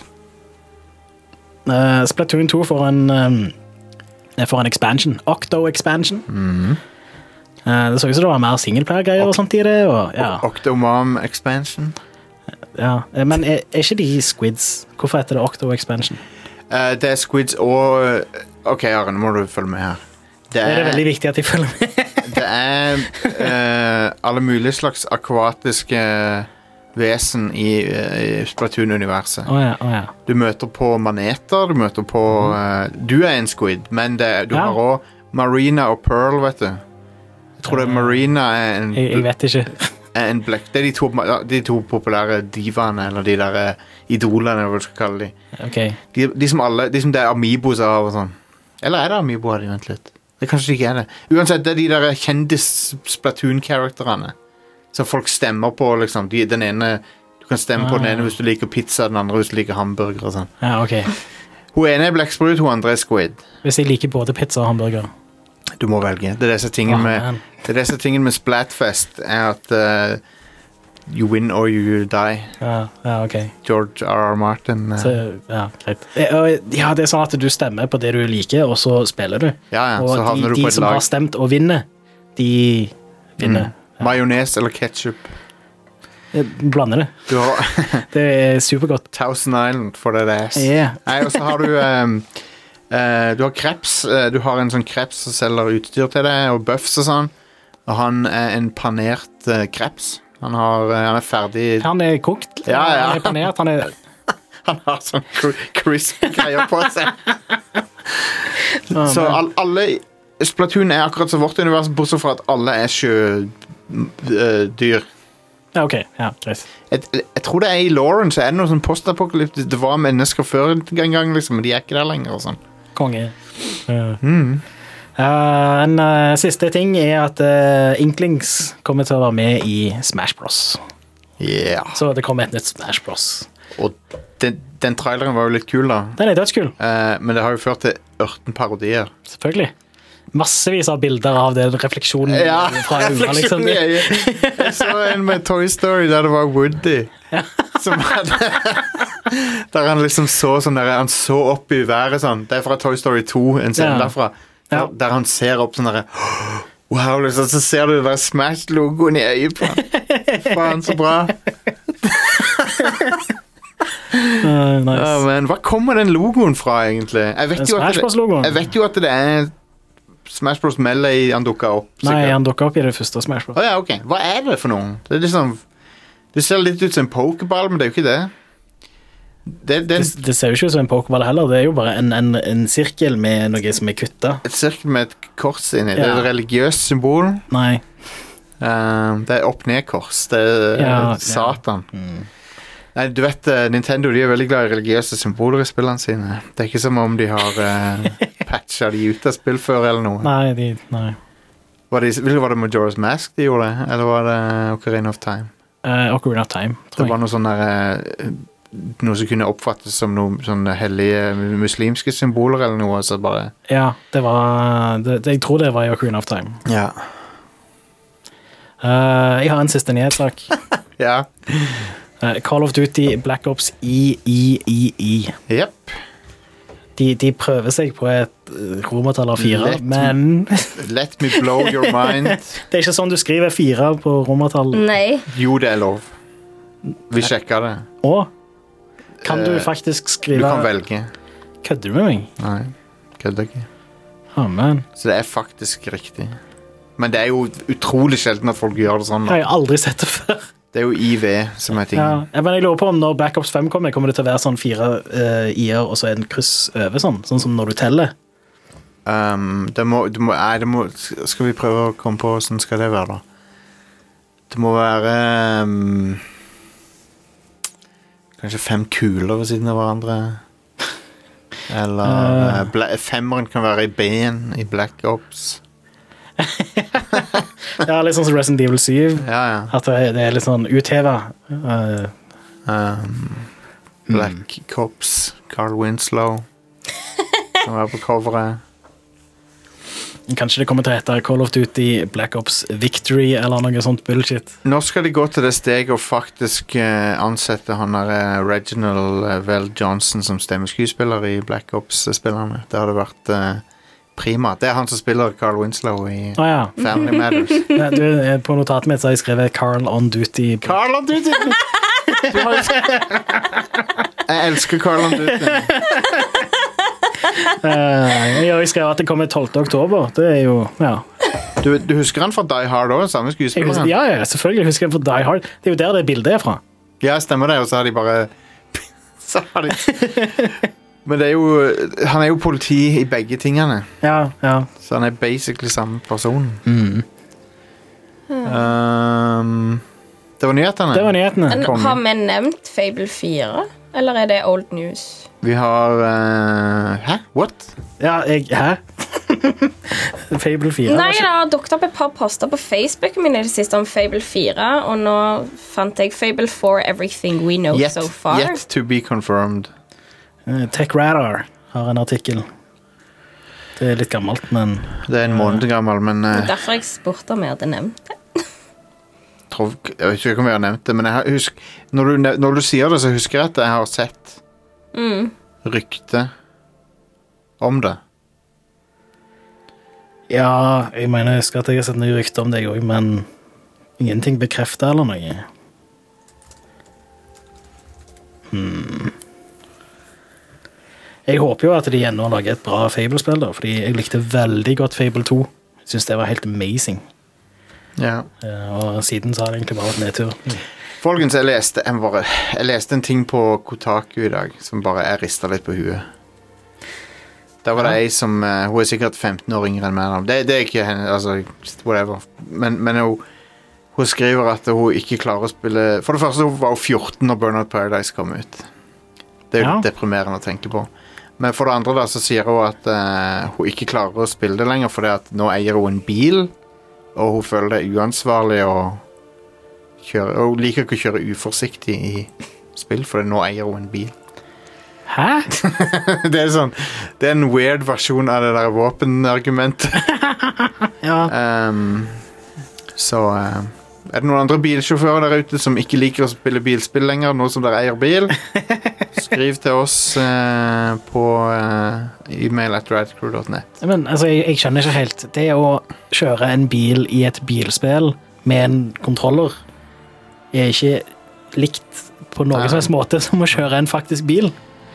Uh, Splatoon to får en um, får en expansion. Octo-expansion. Mhm. Uh, det så ut som det var mer singleplayer-greier og sånt i det. Og, ja, Octomom Expansion. ja. Uh, Men er, er ikke de Squids? Hvorfor heter det Octo-expansion? Eh, det er Squids og OK, Aren, nå må du følge med her. Det Er det er, veldig viktig at de følger med? det er eh, alle mulige slags akvatiske vesen i, i Splatoon-universet. Å ja, å ja. Du møter på maneter, du møter på eh, Du er en squid, men det, du Ja. har òg Marina og Pearl, vet du. Jeg tror det er Marina er en, Jeg, jeg vet ikke. er en black. Det er de to, de to populære divaene, eller de der eh, idolene, eller hva du skal kalle de. Ok. De, de som alle De som det er Amiibos av og sånn. Eller er det Amiibo av de? Vent litt. Det kanskje ikke er det. Uansett, det er de der kjendis-Splatoon-karakterene. Som folk stemmer på, liksom. De, den ene Du kan stemme på den ene hvis du liker pizza, den andre hvis du liker hamburger og sånn. Ja, ok. Hun ene er Blacksprut, hun andre er Squid. Hvis jeg liker både pizza og hamburger. Du må velge. Det er disse tingene Åh, med man. Det er disse tingene med Splatfest er at uh, you win or you die. Ja, ja, ok. George R. R. Martin. uh, Så, ja, greit. Eh, og, Ja, det er sånn at du stemmer på det du liker, og så spiller du. ja, ja, Og så havner de, du på de et som lag. har stemt og vinner, de vinner. Mm. Majones eller ketchup. Jeg blander det. Du har Det er supergodt. Thousand Island for det det er. Yeah. Nei, og så har du um, uh, Du har kreps. Uh, du har en sånn kreps som selger utstyr til deg, og buffs og sånn. Og han er en panert uh, kreps. Han, har, uh, han er ferdig Han er kokt. Ja, ja. Han er panert. Han er Han har sånn cr crisp greier på seg. Så all, alle Splatoon er akkurat som vårt univers, bortsett fra at alle er sjødyr. Ja, ok. Ja, greit. Jeg, jeg tror det er i Lawrence, så er det noe sånn postapokalyptisk. Det var mennesker før en gang, liksom, men de er ikke der lenger. Og sånn. Konge. Uh. Uh, en uh, siste ting er at uh, Inklings kommer til å være med i Smash Bros. Yeah. Så det kommer et nytt Smash Bros. Og den, den traileren var jo litt kul, da. Den er dødskul. Eh, men det har jo ført til ørten parodier. Selvfølgelig. Massevis av bilder av den refleksjonen fra øynene. Liksom. i øyet. Jeg så en med Toy Story der det var Woody. Som hadde Der han liksom så sånn der, han så opp i været sånn. Det er fra Toy Story to, en scene Ja. derfra. Ja. Der, der han ser opp sånn der wow, liksom, så ser du den der Smash-logoen i øyet på han. Faen, så bra. Uh, nice. Ja, men hva kommer den logoen fra, egentlig? Jeg vet, jo at, Smash Bros-logoen? det, jeg vet jo at det er Smash Bros. Melee han dukka opp. Nei, sikkert. han dukket opp i det første Smash Bros. Å ja, ok. Hva er det for noe? Det er liksom Det ser litt ut som en pokeball, men det er jo ikke det. Det, det er Det, det ser jo ikke ut som en pokeball heller. Det er jo bare en, en, en sirkel med noe som er kutta. et sirkel med et kors inni. Det er Ja. et religiøst symbol. Nei. Um, det er opp-ned-kors. Det er Ja, uh, ja. Satan. Nei, du vet, uh, Nintendo de er veldig glad i religiøse symboler i spillene sine. Det er ikke som om de har uh, patcha de ut av spill før eller noe. Nei, de, nei. Var det, var det Majora's Mask de gjorde det? Eller var det Ocarina of Time? Uh, Ocarina of Time, Det tror var jeg. noe sånn der uh, noe som kunne oppfattes som noen sånne hellige muslimske symboler eller noe, så bare Ja, det var det, det, Jeg tror det var i Ocarina of Time. Ja. Uh, jeg har en siste nyhetssak. Ja. Uh, Call of Duty Black Ops I I I I. Jepp. De, de prøver seg på et uh, romertall av fire, Let- men Let me blow your mind. det er ikke sånn du skriver fire på romertall. Nei. Jo, det er lov. Vi sjekka det. Og kan du Eh, faktisk Du skrive kan velge. Kødder du med meg? Nei, kødder ikke. Amen. Så det er faktisk riktig. Men det er jo utrolig sjelden at folk gjør det sånn. Jeg Da. har aldri sett det før. Det er jo I V som er ting. Ja, men jeg lurer på om når Black Ops fem kommer, kommer det til å være sånn fire uh, I-er og så en kryss over sånn, sånn som når du teller. Um, det må, det må, nei, det må, skal vi prøve å komme på hvordan skal det være da? Det må være um, kanskje fem kuler ved siden av hverandre. Eller uh, femmeren kan være I ben i Black Ops. Ja, litt sånn som Resident Evil syv. Ja, ja. At det, det er litt sånn uthevet. Uh, um, Black mm. Cops, Carl Winslow. Som er på coveret. Kanskje det kommer til å hete Call of Duty Black Ops Victory eller noe sånt bullshit. Nå skal de gå til det steget og faktisk uh, ansette han der uh, Reginald uh, Vel Johnson som stemmeskuespiller I Black Ops-spillerne. Det hadde vært uh, prima. Det er han som spiller Carl Winslow I oh, ja. Family Matters. Ja, du, på notatet mitt så har jeg skrevet Carl on Duty. Carl on Duty! Jeg elsker Carl on Duty. uh, jeg skrev at det kommer tolvte oktober. Det er jo, ja. Du, du husker han fra Die Hard også, samme skuespiller? Husker, ja, ja, selvfølgelig husker jeg fra Die Hard. Det er jo der det bildet er fra. Ja, stemmer det, og så har de bare... så har de... Men det er jo, han er jo politi I begge tingene. Ja, ja. Så han er basically samme person. Mm. Um, det var nyhetene. Det var nyhetene. Men, har vi nevnt Fable fire? Eller er det old news? Vi har... Uh, hæ? What? Ja, jeg... Hæ? Fable fire? Nei, det har dukket opp et par poster på Facebook min I det siste om Fable fire, og nå fant jeg Fable four Everything We Know yet, So Far. Yet to be confirmed. Uh, TechRadar har en artikkel. Det er litt gammelt, men... Det er en måned gammel, men... Uh, derfor jeg spurte om jeg hadde nevnt det. tror, jeg vet ikke om jeg har nevnt det, men jeg har, husk, når, du, når du sier det, så husker jeg at jeg har sett mm. rykte om det. Ja, jeg mener, jeg husker at jeg har sett noe rykte om det også, men ingenting bekreftet eller noe. Hmm... Jeg håper jo at de ennå lager et bra Fable-spill da, fordi jeg likte veldig godt Fable to. Jeg synes det var helt amazing. Ja. Og siden så har det egentlig bare vært nedtur. Mm. Folkens, jeg leste, en bare, jeg leste en ting på Kotaku I dag, som bare jeg ristet litt på huet. Der var det ja. Ei som, uh, hun er sikkert femten år yngre enn meg. Det, det er ikke henne, altså, whatever. Men, men hun, hun skriver at hun ikke klarer å spille... For det første, hun var fjorten når Burnout Paradise kom ut. Det er jo ja. Deprimerende å tenke på. Men for det andre da, så sier hun at uh, hun ikke klarer å spille det lenger, fordi at nå eier hun en bil, og hun føler det uansvarlig å kjøre, og hun liker ikke å kjøre uforsiktig I spill, fordi nå eier hun en bil. Hæ? Det er sånn, det er en weird versjon av det der våpenargumentet. Ja. Um, så... Uh, Er det noen andre bilsjåfører der ute som ikke liker å spille bilspill lenger, nå som dere eier bil? Skriv til oss uh, på uh, e-mail at radcrew dot net. Men altså, jeg, jeg skjønner ikke helt. Det å kjøre en bil I et bilspill med en kontroller er ikke likt på noen som helst måte som å kjøre en faktisk bil.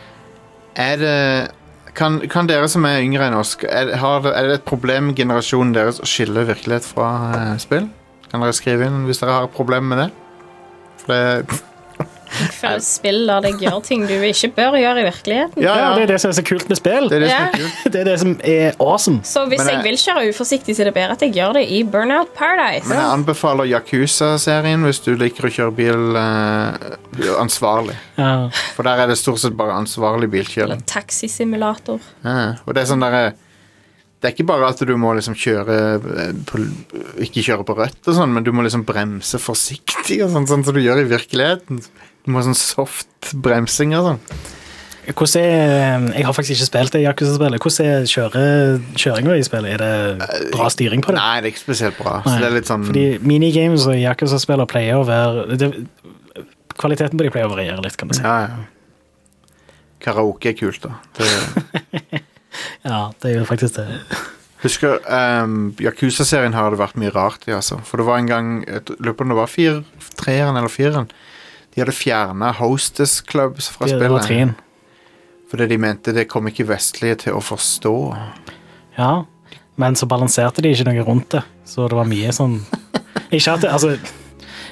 Er det... Kan, kan dere som er yngre enn oss, er, har, er det et problem med generasjonen deres å skille virkelighet fra uh, spill? Kan dere skrive inn hvis dere har et problem med det? For det... For spill der deg gjør ting du ikke bør gjøre I virkeligheten. Ja, ja. Ja, det er det som er så kult med spill. Det er det ja. som er kult. Det er det som er awesome. Så hvis Men jeg, jeg vil kjøre uforsiktig, så er det bedre at jeg gjør det I Burnout Paradise. Men jeg anbefaler Yakuza-serien hvis du liker å kjøre bil uh, ansvarlig. Ja. For der er det stort sett bare ansvarlig bilkjøring. Eller taxisimulator. Ja, og det er sånn der... Det er ikke bare at du må liksom kjøre på, ikke kjøre på rødt og sånn, men du må liksom bremse forsiktig og sånn, sånn som du gjør I virkeligheten. Du må ha sånn soft bremsing og sånn. Hvordan er, jeg har faktisk ikke spilt det Yakuza-spillet. Hvordan er kjøre, kjøringen I spillet? Er det bra styring på det? Nei, det er ikke spesielt bra. Så det er litt sånn... Fordi minigames og Yakuza-spiller pleier å være... Det, kvaliteten på de pleier å variere litt, kan du si. Ja, ja. Karaoke er kult da. Det... Ja, det er jo faktisk det. Husker, um, Yakuza-serien har det vært mye rart I, altså. For det var en gang, jeg lurer på om det var fire, treeren eller fireren, de hadde fjernet hostess clubs fra det, spillet. Det var treen. Fordi de mente det kom ikke vestlige til å forstå. Ja, men så balanserte de ikke noe rundt det. Så det var mye sånn... Ikke at det, altså...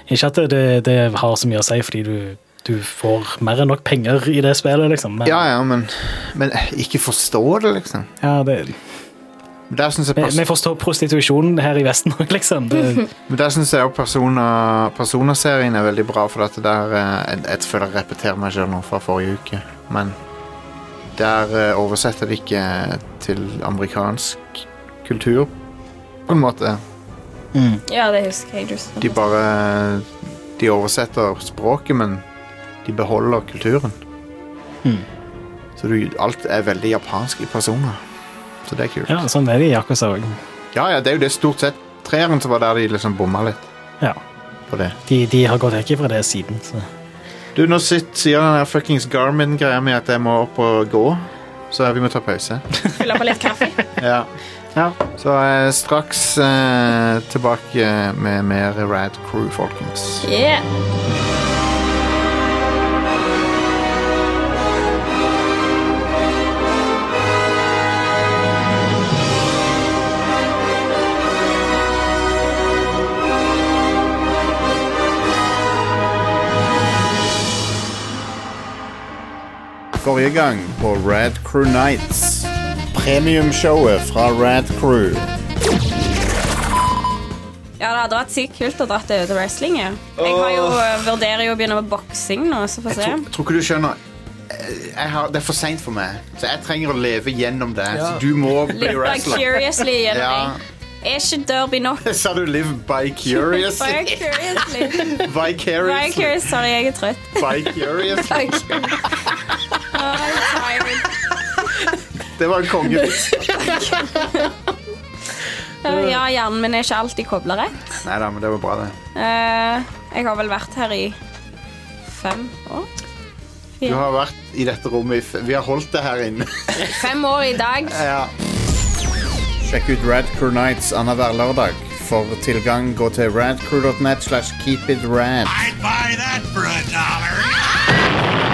Ikke at det, det har så mye å si, fordi du, du får mer enn nok penger i det spillet, liksom. Men, Ja, ja, men, men ikke forstå det, liksom. ja, det, Der synes jeg vi, pers- vi forstår prostitusjon her i Vesten også, liksom. Det, Men der synes jeg også Persona, Persona-serien er veldig bra, for at der, eh, jeg, jeg føler jeg repeterer meg selv nå fra forrige uke, men der eh, oversetter de ikke til amerikansk kultur, på en måte. Ja, det husker jeg. Just. De bare, de oversetter språket, men de beholder kulturen. Så du, alt er veldig japansk i Persona. Så det er kult. ja, sånn er det i Yakuza også. Ja, ja, det er jo det stort sett treeren som var der de liksom bomma litt Ja, på det. de, de har gått vekk fra det siden, så. Du, nå sitt, sier den der fuckings Garmin-greia med at jeg må opp og gå, så vi må ta pause. Fylle på litt kaffe. Ja. Ja. Så eh, straks eh, tilbake med mer Rad Crew, folkens. Yeah. Forrige gang på Rad Crew Nights. Premiumshowet fra Rad Crew. Ja, det hadde vært sykt kult å dra til til wrestling. Ja. Jeg har jo, vurderer jo å begynne med boksing nå, så får Jeg vi se. tror, tror ikke du skjønner jeg har, Det er for sent for meg, så jeg trenger å leve gjennom det. Så du må bli Live by wrestler. curiously gjennom Ja. meg. Er ikke Derby nok? Sa du live by curious? By curiously. Vicarious? By curious, sorry, jeg er trøtt. By curious? By curious. Oh, I'm tired. Det var en kongevits. Uh, ja, hjernen min er ikke alltid koblet rett. Neida, men det var bra det. Uh, jeg har vel vært her i fem år. Du har vært i dette rommet i f Vi har holdt det her inne. Fem år i dag. Ja. Sjekk ut Rad Crew Nights annenhver lørdag. For tilgang, gå til radcrew dot net slash keepitrad. I'd buy that for a dollar.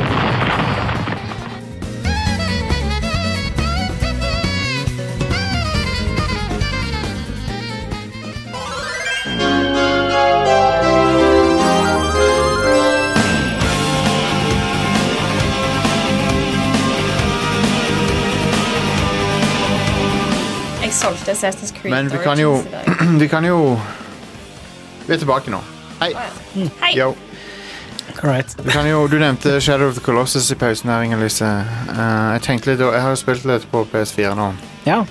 Jeg solgte Assassin's Creed Men vi kan jo Origins i dag. Vi kan jo Vi er tilbake nå. Hei. Hei. Yo. Alright. Vi kan jo, du nevnte Shadow of the Colossus i pausen her, Inger-Lise. Uh, jeg tenkte litt, jeg har jo spilt litt på P S fire nå. Ja.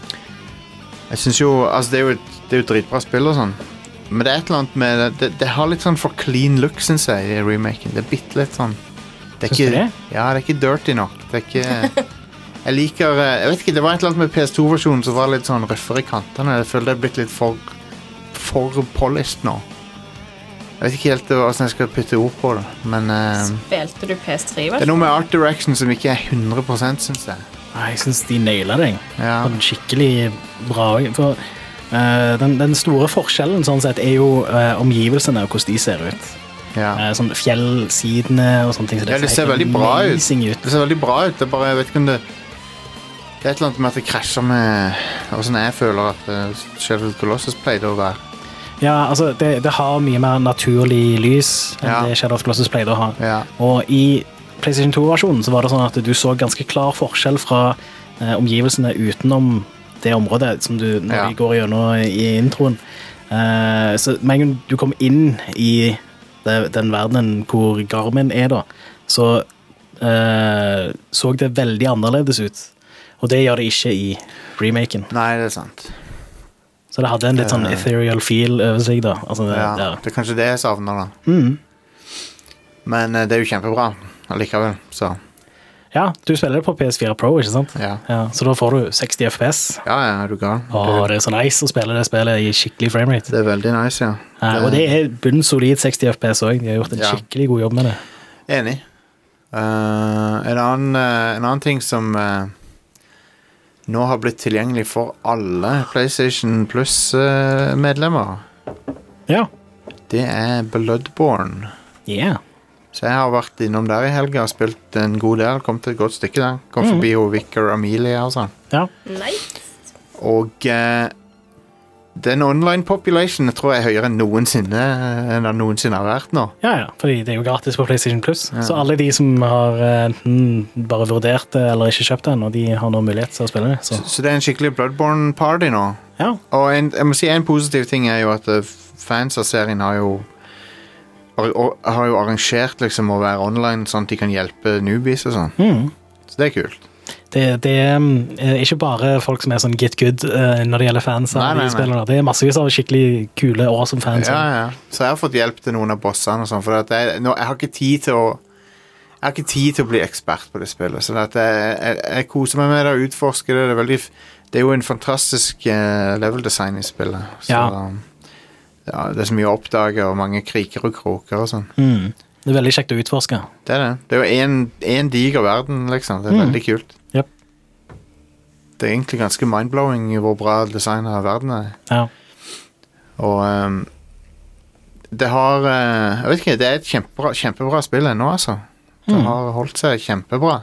Jeg synes jo, altså det er jo et, det er jo et dritbra spill og sånn. Men det er et eller annet med det, det, det har litt sånn for clean look, synes jeg, i remaken. Det er bitte litt sånn. Det er Synes du ikke, det? ja, det er ikke dirty nok. Det er ikke, jeg liker, eh, jeg vet ikke, det var et eller annet med P S to-versjonen som var litt sånn røffere i kantene. Jeg føler det er blitt litt for, for polished nå. Jeg vet ikke helt hvordan jeg skal putte ord på det, men eh, Spilte du P S tre? det er noe med art direction som ikke er hundre prosent, synes jeg. Nei, Jeg synes de nailer det. Ja. Sånn skikkelig bra. For eh, den, den store forskjellen sånn sett er jo eh, omgivelsene og hvordan de ser ut. Ja. Eh, sånn fjellsidene og sånne ting. Så Ja, det ser helt veldig bra ut. amazing ut. Det ser veldig bra ut. Det er bare, jeg vet ikke om det Det er et eller annet med at det krasjer med hvordan jeg føler at uh, Shadow of the Colossus pleide å være. Ja, altså, det, det har mye mer naturlig lys enn Ja. det Shadow of the Colossus pleide å ha. Ja. Og i PlayStation to-versjonen så var det sånn at du så ganske klar forskjell fra eh, omgivelsene utenom det området som du, når Ja. vi går gjennom i introen. Eh, så med en gang du kom inn i det, den verdenen hvor Garmin er da, så eh, så det veldig annerledes ut. Og det gjør det ikke i remaken. Nei, det er sant. Så det hadde en litt sånn Eh. ethereal feel over seg da. Altså, det, Ja, ja. det er kanskje det jeg savner da. Mm. Men uh, det er jo kjempebra allikevel, så Ja, du spiller det på P S fire Pro, ikke sant? ja. Ja, så da får du seksti F P S. Ja, ja, er du gal. Åh, det er så nice å spille det spillet i skikkelig framerate. Det er veldig nice, ja. Ja, og det er bunn solid seksti F P S også. De har gjort en Ja. skikkelig god jobb med det. Enig. Uh, en, annen, uh, en annen ting som uh, nå har blitt tilgjengelig for alle PlayStation Plus-medlemmer, Ja. det er Bloodborne. Yeah. Så jeg har vært innom der i helga og spilt en god del. Kom til et godt stykke der. Kom forbi mm. Vicar Amelia og sånn. Ja. Nice. Og eh, den online population tror jeg er høyere enn noensinne enn det noensinne har vært nå. Ja, ja, fordi det er jo gratis på PlayStation Plus. Ja. Så alle de som har enten bare vurdert det eller ikke kjøpt den, og de har nå mulighet til å spille det. Så, så, så det er en skikkelig Bloodborne party nå. Ja. Og en, jeg må si en positiv ting er jo at fans av serien har jo har jo arrangert liksom å være online sånn at de kan hjelpe newbies og sånn. Mm. Så det er kult. Det, det er ikke bare folk som er sånn get good uh, når det gjelder fans av de spillene. Det er massevis av skikkelig kule, awesome fans. Ja, ja. Så jeg har fått hjelp til noen av bossene og sånn, for at jeg, nå, jeg har ikke tid til å jeg har ikke tid til å bli ekspert på det spillet, så at jeg, jeg, jeg koser meg med det og utforsker det. Det er, veldig, det er jo en fantastisk uh, level design i spillet. Så, ja. Ja, det er så mye å oppdage, og mange kriker og kroker og sånn. Mm. Det er veldig kjekt å utforske. Det er det. Det er jo en, en diger verden, liksom. Det er mm. veldig kult. Yep. Det er egentlig ganske mindblowing i hvor bra designet av verden er. Ja. Og um, det har uh, jeg vet ikke, det er et kjempebra, kjempebra spill ennå, altså. Det mm. har holdt seg kjempebra.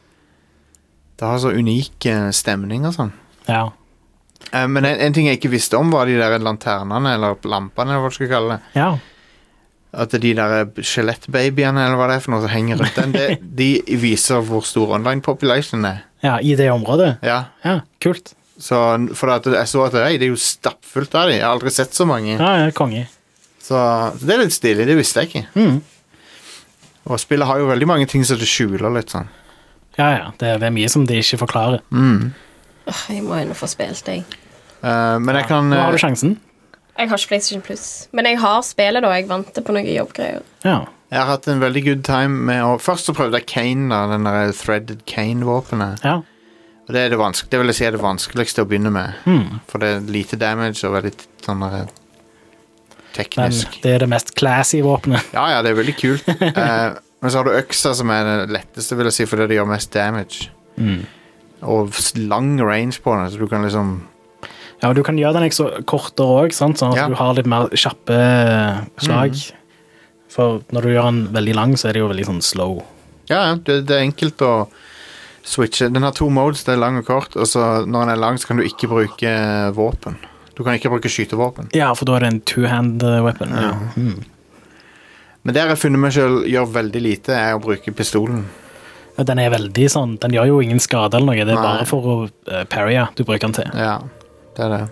Det har så unik uh, stemning og sånn. Ja. Uh, men en, en ting jeg ikke visste om var de der lanternene, eller lampene, eller hva du skal kalle det. Ja. At de der skjelettbabyene, eller hva det er for noe som henger rundt den, det, de viser hvor stor online population er. Ja, i det området? Ja. Ja, kult. Så, for at jeg så at hey, det er jo stappfullt av de. Jeg har aldri sett så mange. Ja, ja, konge. Så, så det er litt stilig, det visste jeg ikke. Mm. Og spillet har jo veldig mange ting som det skjuler litt sånn. Ja, ja, det er, det er mye som de ikke forklarer. Mm. Oh, jeg må ennå få spilt deg. Uh, men jeg kan... Nå har du sjansen. Jeg har ikke PlayStation Plus, men jeg har spillet da, jeg vant det på noen jobbgreier. Ja. Jeg har hatt en veldig good time med å... Først så prøvde jeg Kane da, den der threaded Kane-våpenet. Ja. Og det er det vanskelig, det vil jeg si er det vanskeligste å begynne med. Mm. For det er lite damage og veldig sånn der teknisk. Men det er det mest classy våpenet. Ja, ja, det er veldig kult. uh, men så har du øksa som er det letteste, vil jeg si, fordi det gjør mest damage. Mm. Og lang range på den, så du kan liksom... Ja, og du kan gjøre den ikke så kortere også, sant? Sånn at ja. Du har litt mer kjappe slag. Mm. For når du gjør den veldig lang, så er det jo veldig sånn slow. Ja, det, det er enkelt å switche. Den har to modes, det er lang og kort, og så når den er lang, så kan du ikke bruke våpen. Du kan ikke bruke skytevåpen. Ja, for da er det en two-hand weapon. Ja. Mm. Men der jeg funnet meg selv gjør veldig lite, er å bruke pistolen. Ja, den er veldig sånn, den gjør jo ingen skade eller noe, det er Nei. Bare for å uh, parrye du bruker den til. Ja, det er det.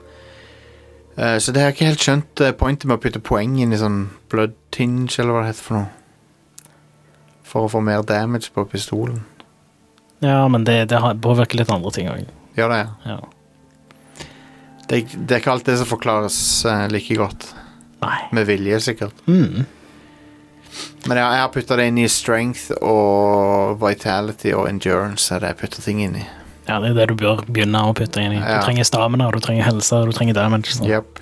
Uh, så det har jeg ikke helt skjønt uh, pointet med å putte poeng inn i sånn blood tinge, eller hva det heter for noe. For å få mer damage på pistolen. Ja, men det, det påvirker litt andre ting også. Gjør det, ja. ja. Det, det er ikke alt det som forklares uh, like godt. Nei. Med vilje, sikkert. Mhm. Men jeg, jeg har puttet det inn i strength og vitality og endurance, er det jeg putter ting inn i. Ja, det er det du bør begynne å putte inn i. Du ja. trenger stamina, du trenger helse, du trenger damage. Så, yep.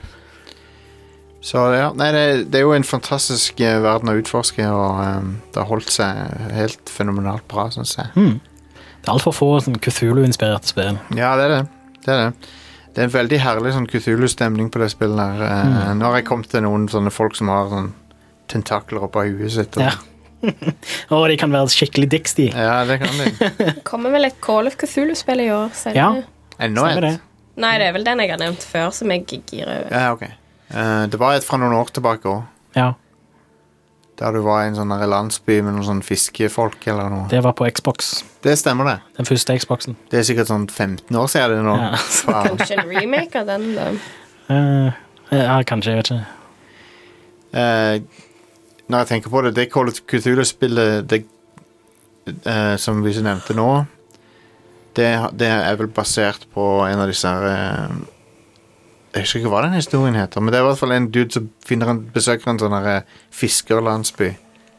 så ja, nei, det, det er jo en fantastisk uh, verden å utforske, og um, det har holdt seg helt fenomenalt bra, synes jeg. Mm. Det er alt for få sånn Cthulhu-inspirerte spill. Ja, det er det. Det er det. Det er en veldig herlig sånn Cthulhu-stemning på det spillet her. Uh, mm. Nå har jeg kommet til noen sånne folk som har sånn tentakler oppe i huet sitt. Og... Ja. Og de kan være skikkelig dicks, de. Ja, det kan de. Kommer vel et Call of Cthulhu-spill i år, ser ja. du? Ennå et? Det. Nei, det er vel den jeg har nevnt før, som jeg girer over. Ja, ok. Uh, det var et fra noen år tilbake også. Ja. Der du var i en sånn landsby med noen sånn fiskefolk eller noe. Det var på Xbox. Det stemmer det. Den første Xboxen. Det er sikkert sånn femten år siden det nå. Ja. Kanskje en remake av den, da? Uh, ja, kanskje, jeg vet ikke. Uh, Når jeg tenker på det, det Call of Cthulhu-spillet det, uh, som vi nevnte nå, det, det er vel basert på en av disse her uh, jeg husker ikke hva den historien heter, men det er i hvert fall en dude som finner en, besøker en sånn her uh, fiskerlandsby,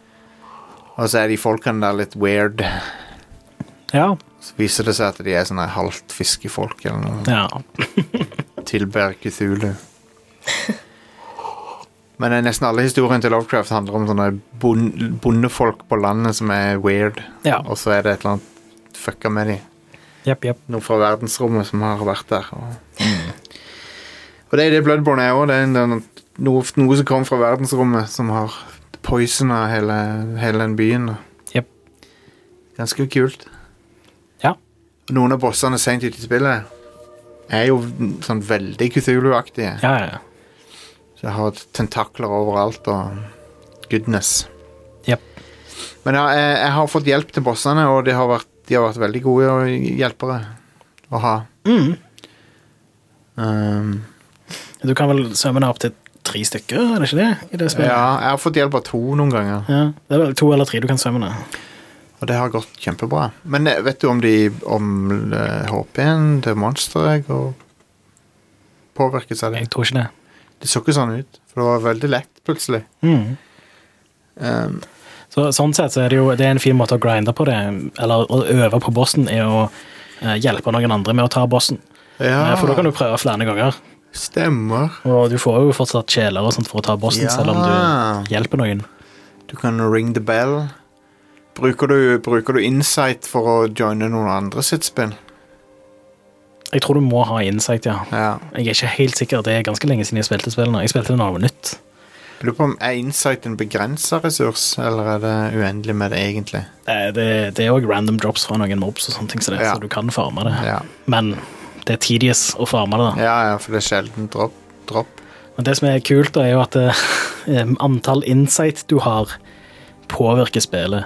og så er de folkene der litt weird. Ja. Så viser det seg at de er sånne halvt fiskefolk eller noe. Ja. Tilber Cthulhu. Men nesten alle historiene til Lovecraft handler om sånne bondefolk på landet som er weird. Ja. Og så er det et eller annet fucka med de. Yep, yep. Noe fra verdensrommet som har vært der. Og, mm. og det er det Bloodborne er også. Det er en, noe, noe som kom fra verdensrommet som har poisonet hele, hele den byen. Yep. Ganske kult. Ja. Og noen av bossene sent ut i spillet er jo sånn veldig Cthulhu-aktige. Ja, ja, ja. Så jeg har tentakler overalt og goodness. Yep. Men ja, jeg, jeg har fått hjelp til bossene, og de har vært, de har vært veldig gode hjelpere å ha. Mm. Um, Du kan vel sømme opp til tre stykker, er det ikke det? I det spillet? ja, jeg har fått hjelp av to noen ganger, Ja, det er vel to eller tre du kan sømme. og det har gått kjempebra. Men eh, vet du om de om eh, H P-en til monsteret går påvirkes av det? Jeg tror ikke det. Det så ikke sånn ut, for det var veldig lett plutselig. Mm. Um, Så, sånn sett så er det jo det er en fin måte å grinde på det, eller å øve på bossen, er å eh, hjelpe noen andre med å ta bossen. ja, Eh, For da kan du prøve flere ganger, stemmer. og du får jo fortsatt kjeler og sånt for å ta bossen, Ja. selv om du hjelper noen. Du kan ring the bell. Bruker du, bruker du insight for å joine noen andre sitt spill? Jeg tror du må ha insight, ja. Ja. Jeg er ikke helt sikker, det er ganske lenge siden jeg spilte spillene. Jeg spilte noe nytt. Jeg lurer på om Er insight en begrenset ressurs, eller er det uendelig med det egentlig? Det, det, det er også random drops fra noen mobs og sånne ting, så, det, Ja. så du kan farme det. Ja, Men det er tedious å farme det. da. ja, ja for det er sjelden dropp. dropp. Men det som er kult, da, er jo at eh, antall insight du har, påvirker spillet.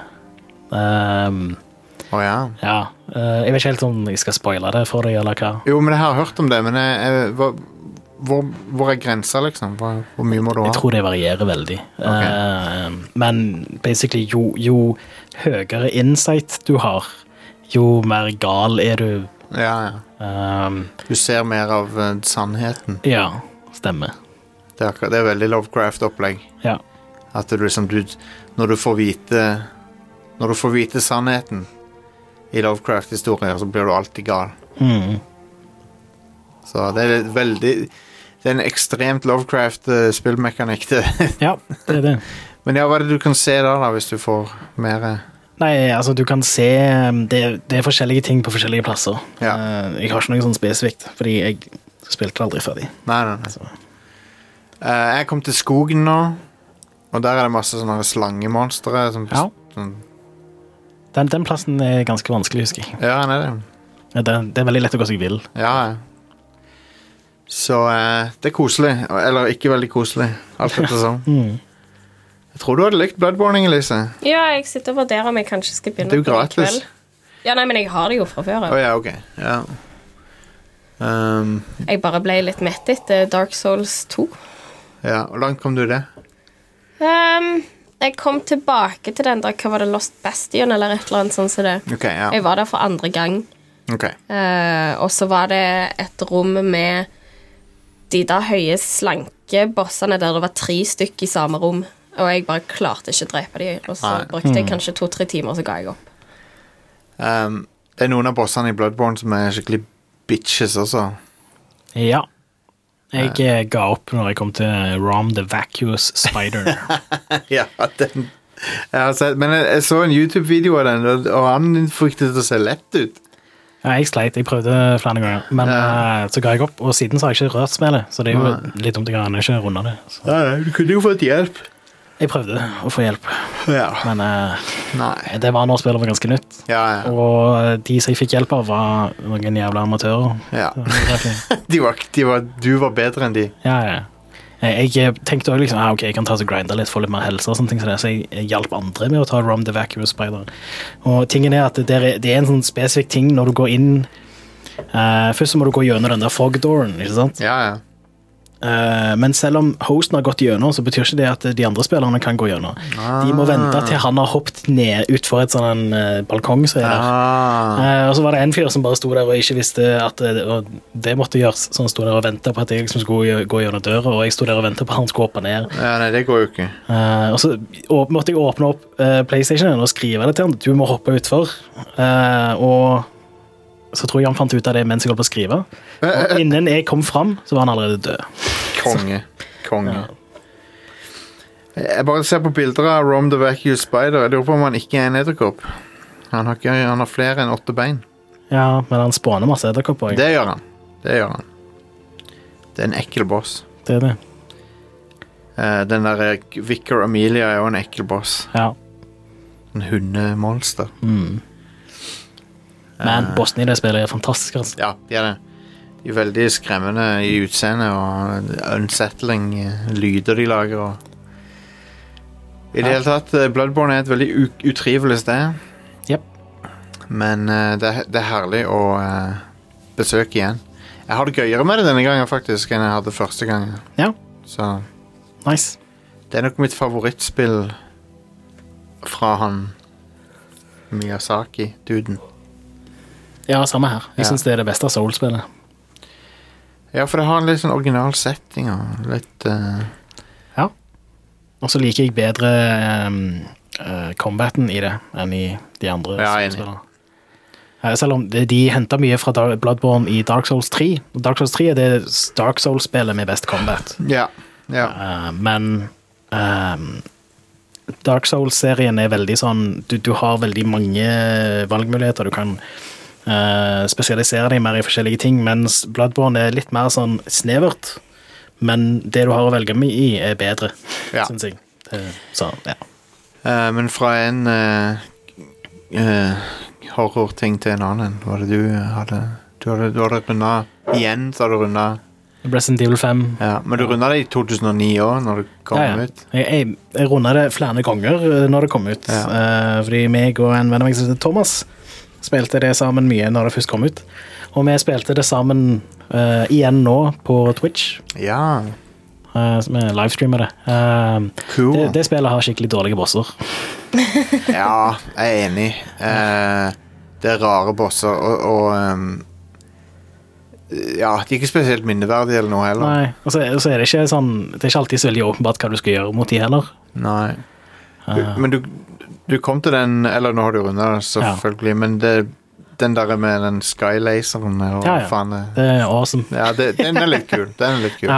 Um, Å ja. ja, eh, jeg vet ikke helt om jeg skal spoile det for deg, eller hva. Jo, men jeg har hørt om det, men jeg, jeg, hva, hvor, hvor er grensa, liksom? Hvor, hvor mye må du ha? Jeg tror det varierer veldig. Ok. Eh, men basically, jo, jo høyere insight du har, jo mer gal er du. Ja, ja. Um, Du ser mer av uh, sannheten. ja, stemmer. Det er, akkurat- det er veldig Lovecraft-opplegg. Ja. At du liksom du, Når du får vite Når du får vite sannheten i Lovecraft-historier, så blir du alltid gal. Mm. Så det er veldig Det er en ekstremt Lovecraft-spillmekanikk. Ja, det er det. Men ja, hva er det du kan se da, da hvis du får mer Nei, altså du kan se Det, det er forskjellige ting på forskjellige plasser. Ja. Eh, Jeg har ikke noe sånn spesifikt, fordi jeg spilte aldri ferdig. Nei, nei, nei. Eh, jeg kom til skogen nå, og der er det masse sånne slangemonstre. Som, Ja. sånn, Den, den plassen er ganske vanskelig, husker jeg. ja, nei, det. Ja, Det, det er veldig lett å gå seg vill. Ja, ja. Så eh, det er koselig. Eller ikke veldig koselig. Alt etter sånn. Mm. Jeg tror du hadde likt Bloodborne, Elise. Ja, jeg sitter og vurderer om jeg kanskje skal begynne Det er jo på det i gratis. kveld. Ja, nei, men jeg har det jo fra før. Å ja, ok. Ja. Um, Jeg bare ble litt mett etter Dark Souls to. ja. Hvor langt kom du i det? Um, jeg kom tilbake til den der, hva var det, Lost Bastion, eller et eller annet sånt som det. Ok, ja. Jeg var der for andre gang. Ok. Eh, og så var det et rom med de der høye, slanke bossene der det var tre stykker i samme rom. Og jeg bare klarte ikke å drepe dem. Og så Nei. brukte jeg kanskje to-tre timer, og så ga jeg opp. Um, det er noen av bossene i Bloodborne som er skikkelig bitches også. Ja. Jeg eh, ga opp når jeg kom til Rom the Vacuous Spider. Ja, den jeg har sett, men jeg, jeg så en YouTube-video av den, og, og han fryktet det å se lett ut. Ja, jeg sleit, jeg prøvde flere ganger, men eh, så ga jeg opp, og siden så har jeg ikke rørt spillet, så det er jo Nei. litt dumt, jeg har ikke rundet det. Så Ja, du kunne jo fått hjelp. jeg prøvde å få hjelp, Ja. men eh, Nei. det var når spillet var ganske nytt, Ja, ja. og de som jeg fikk hjelp av var noen jævla amatører. ja. Så det var ikke- De var, de var, du var bedre enn de. Ja, ja. Jeg, jeg tenkte også liksom, ah, ok, jeg kan ta og grinde litt, få litt mer helse og sånne ting, så, det, så jeg, jeg hjalp andre med å ta Rom the Vacuous Spider. Og tingen er at det er, det er en sånn spesifikk ting når du går inn, eh, først så må du gå gjennom den der fog-dooren, ikke sant? Ja, ja. Eh, men selv om hosten har gått gjennom, så betyr ikke det at de andre spillerne kan gå gjennom. De må vente til han har hoppet ned utfor et sånn uh, balkong som er der. Ah. Eh, og så var det en fyr som bare sto der og ikke visste at det, og det måtte gjøres, så han sto der og ventet på at jeg liksom skulle gå gjennom døra, og jeg sto der og ventet på at han skulle hoppe ned. Ja, nei, det går jo ikke. Eh, og så å- måtte jeg åpne opp uh, PlayStationen og skrive det til han, du må hoppe utfor. Eh, og så tror jeg han fant ut av det mens jeg holdt på å skrive. Og innen jeg kom fram, så var han allerede død. Konge. Konge. Jeg bare ser på bilder av Rom the Vacuous Spider. Jeg lurer på om han ikke er en edderkopp. Han har, ikke, han har flere enn åtte bein. Ja, men han spåner masse edderkopper. Det gjør han. Det gjør han. Det er en ekkel boss. Det er det. Eh, den der eh, Vicar Amelia er jo en ekkel boss. Ja. En hundemonster. Men bossen i det spillet er fantastisk, altså. Ja, de er det. De er veldig skremmende i utseende og unsettling lyder de lager. Og I det hele tatt, Bloodborne er et veldig utrivelig sted. Yep. Men uh, det, er, det er herlig å uh, besøke igjen. Jeg har det gøyere med det denne gangen faktisk enn jeg hadde første gangen. Ja. Så nice. Det er nok mitt favorittspill fra han Miyazaki-duden. Ja, samme her. Jeg ja. synes det er det beste Soul-spillet. Ja, for det har en litt sånn original setting og litt... Uh... Ja. Og så liker jeg bedre um, uh, combaten i det enn i de andre ja, Soul-spillene. Uh, selv om de, de hentet mye fra Dark, Bloodborne i Dark Souls tre. Dark Souls tre er det Dark Souls-spillet med best combat. Ja, ja. Uh, men... Um, Dark Souls-serien er veldig sånn du, du har veldig mange valgmuligheter. Du kan uh, spesialisere deg mer i forskjellige ting, mens Bloodborne er litt mer sånn snevert. Men det du har å velge med i er bedre, ja. synes jeg. Det, så, ja. Uh, men fra en uh, uh, horror-ting til en annen, hva var det du hadde? Du hadde, du hadde rundet igjen, så hadde du rundet Resident Evil fem. Ja, men du rundet det i to tusen og ni år når det kom ja, ja. ut. Jeg, jeg, jeg rundet det flere ganger når det kom ut. Ja. Uh, fordi meg og en venn av meg som heter Thomas spilte det sammen mye når det først kom ut. Og vi spilte det sammen uh, igjen nå på Twitch. Ja. Uh, som er livestreamer det. Uh, cool. det. Det spillet har skikkelig dårlige bosser. Ja, jeg er enig. Uh, det er rare bosser, og... og um ja, de er ikke spesielt minneverdige eller noe heller. Nei, og så, så er det ikke sånn det er ikke alltid så veldig åpenbart hva du skal gjøre mot de heller. Nei. Du, uh, men du, du kom til den, eller nå har du rundet selvfølgelig, ja. Men det, den der med den skylaseren og ja, ja. faen det. Det er awesome. Ja, det, den er litt kul. Den er litt kul. Ja.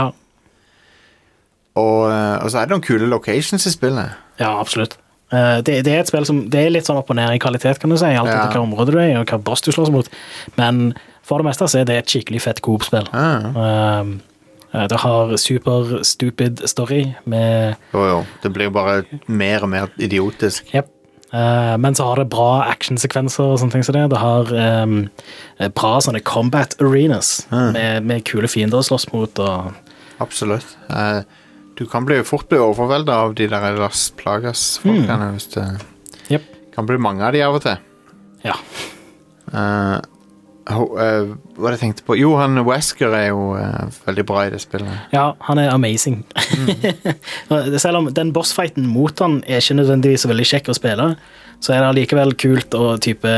Og, og så er det noen kule locations i spillet. Ja, absolutt. Uh, det, det er et spill som det er litt sånn opp og ned i kvalitet, kan du si, alt ja. etter hva område du er og hva boss du slåss mot, men for det meste så er det et skikkelig fett Coop-spill. Ah. Uh, det har super stupid story med jo, jo. Det blir bare mer og mer idiotisk. Yep. Uh, men så har det bra actionsekvenser og sånne ting som det. Det har um, bra sånne combat arenas ah. med, med kule fiender å slåss mot. Og... Absolutt. Uh, du kan bli fort bli overveldet av de der Las Plagas-folkene. Mm. Hvis det yep. kan bli mange av de av og til. Ja. Uh, Ho, uh, hva jeg tenkte på Jo, han Wesker er jo uh, veldig bra i det spillet. Ja, han er amazing. Mm. Selv om den bossfighten mot han er ikke nødvendigvis så veldig kjekk å spille, så er det likevel kult å type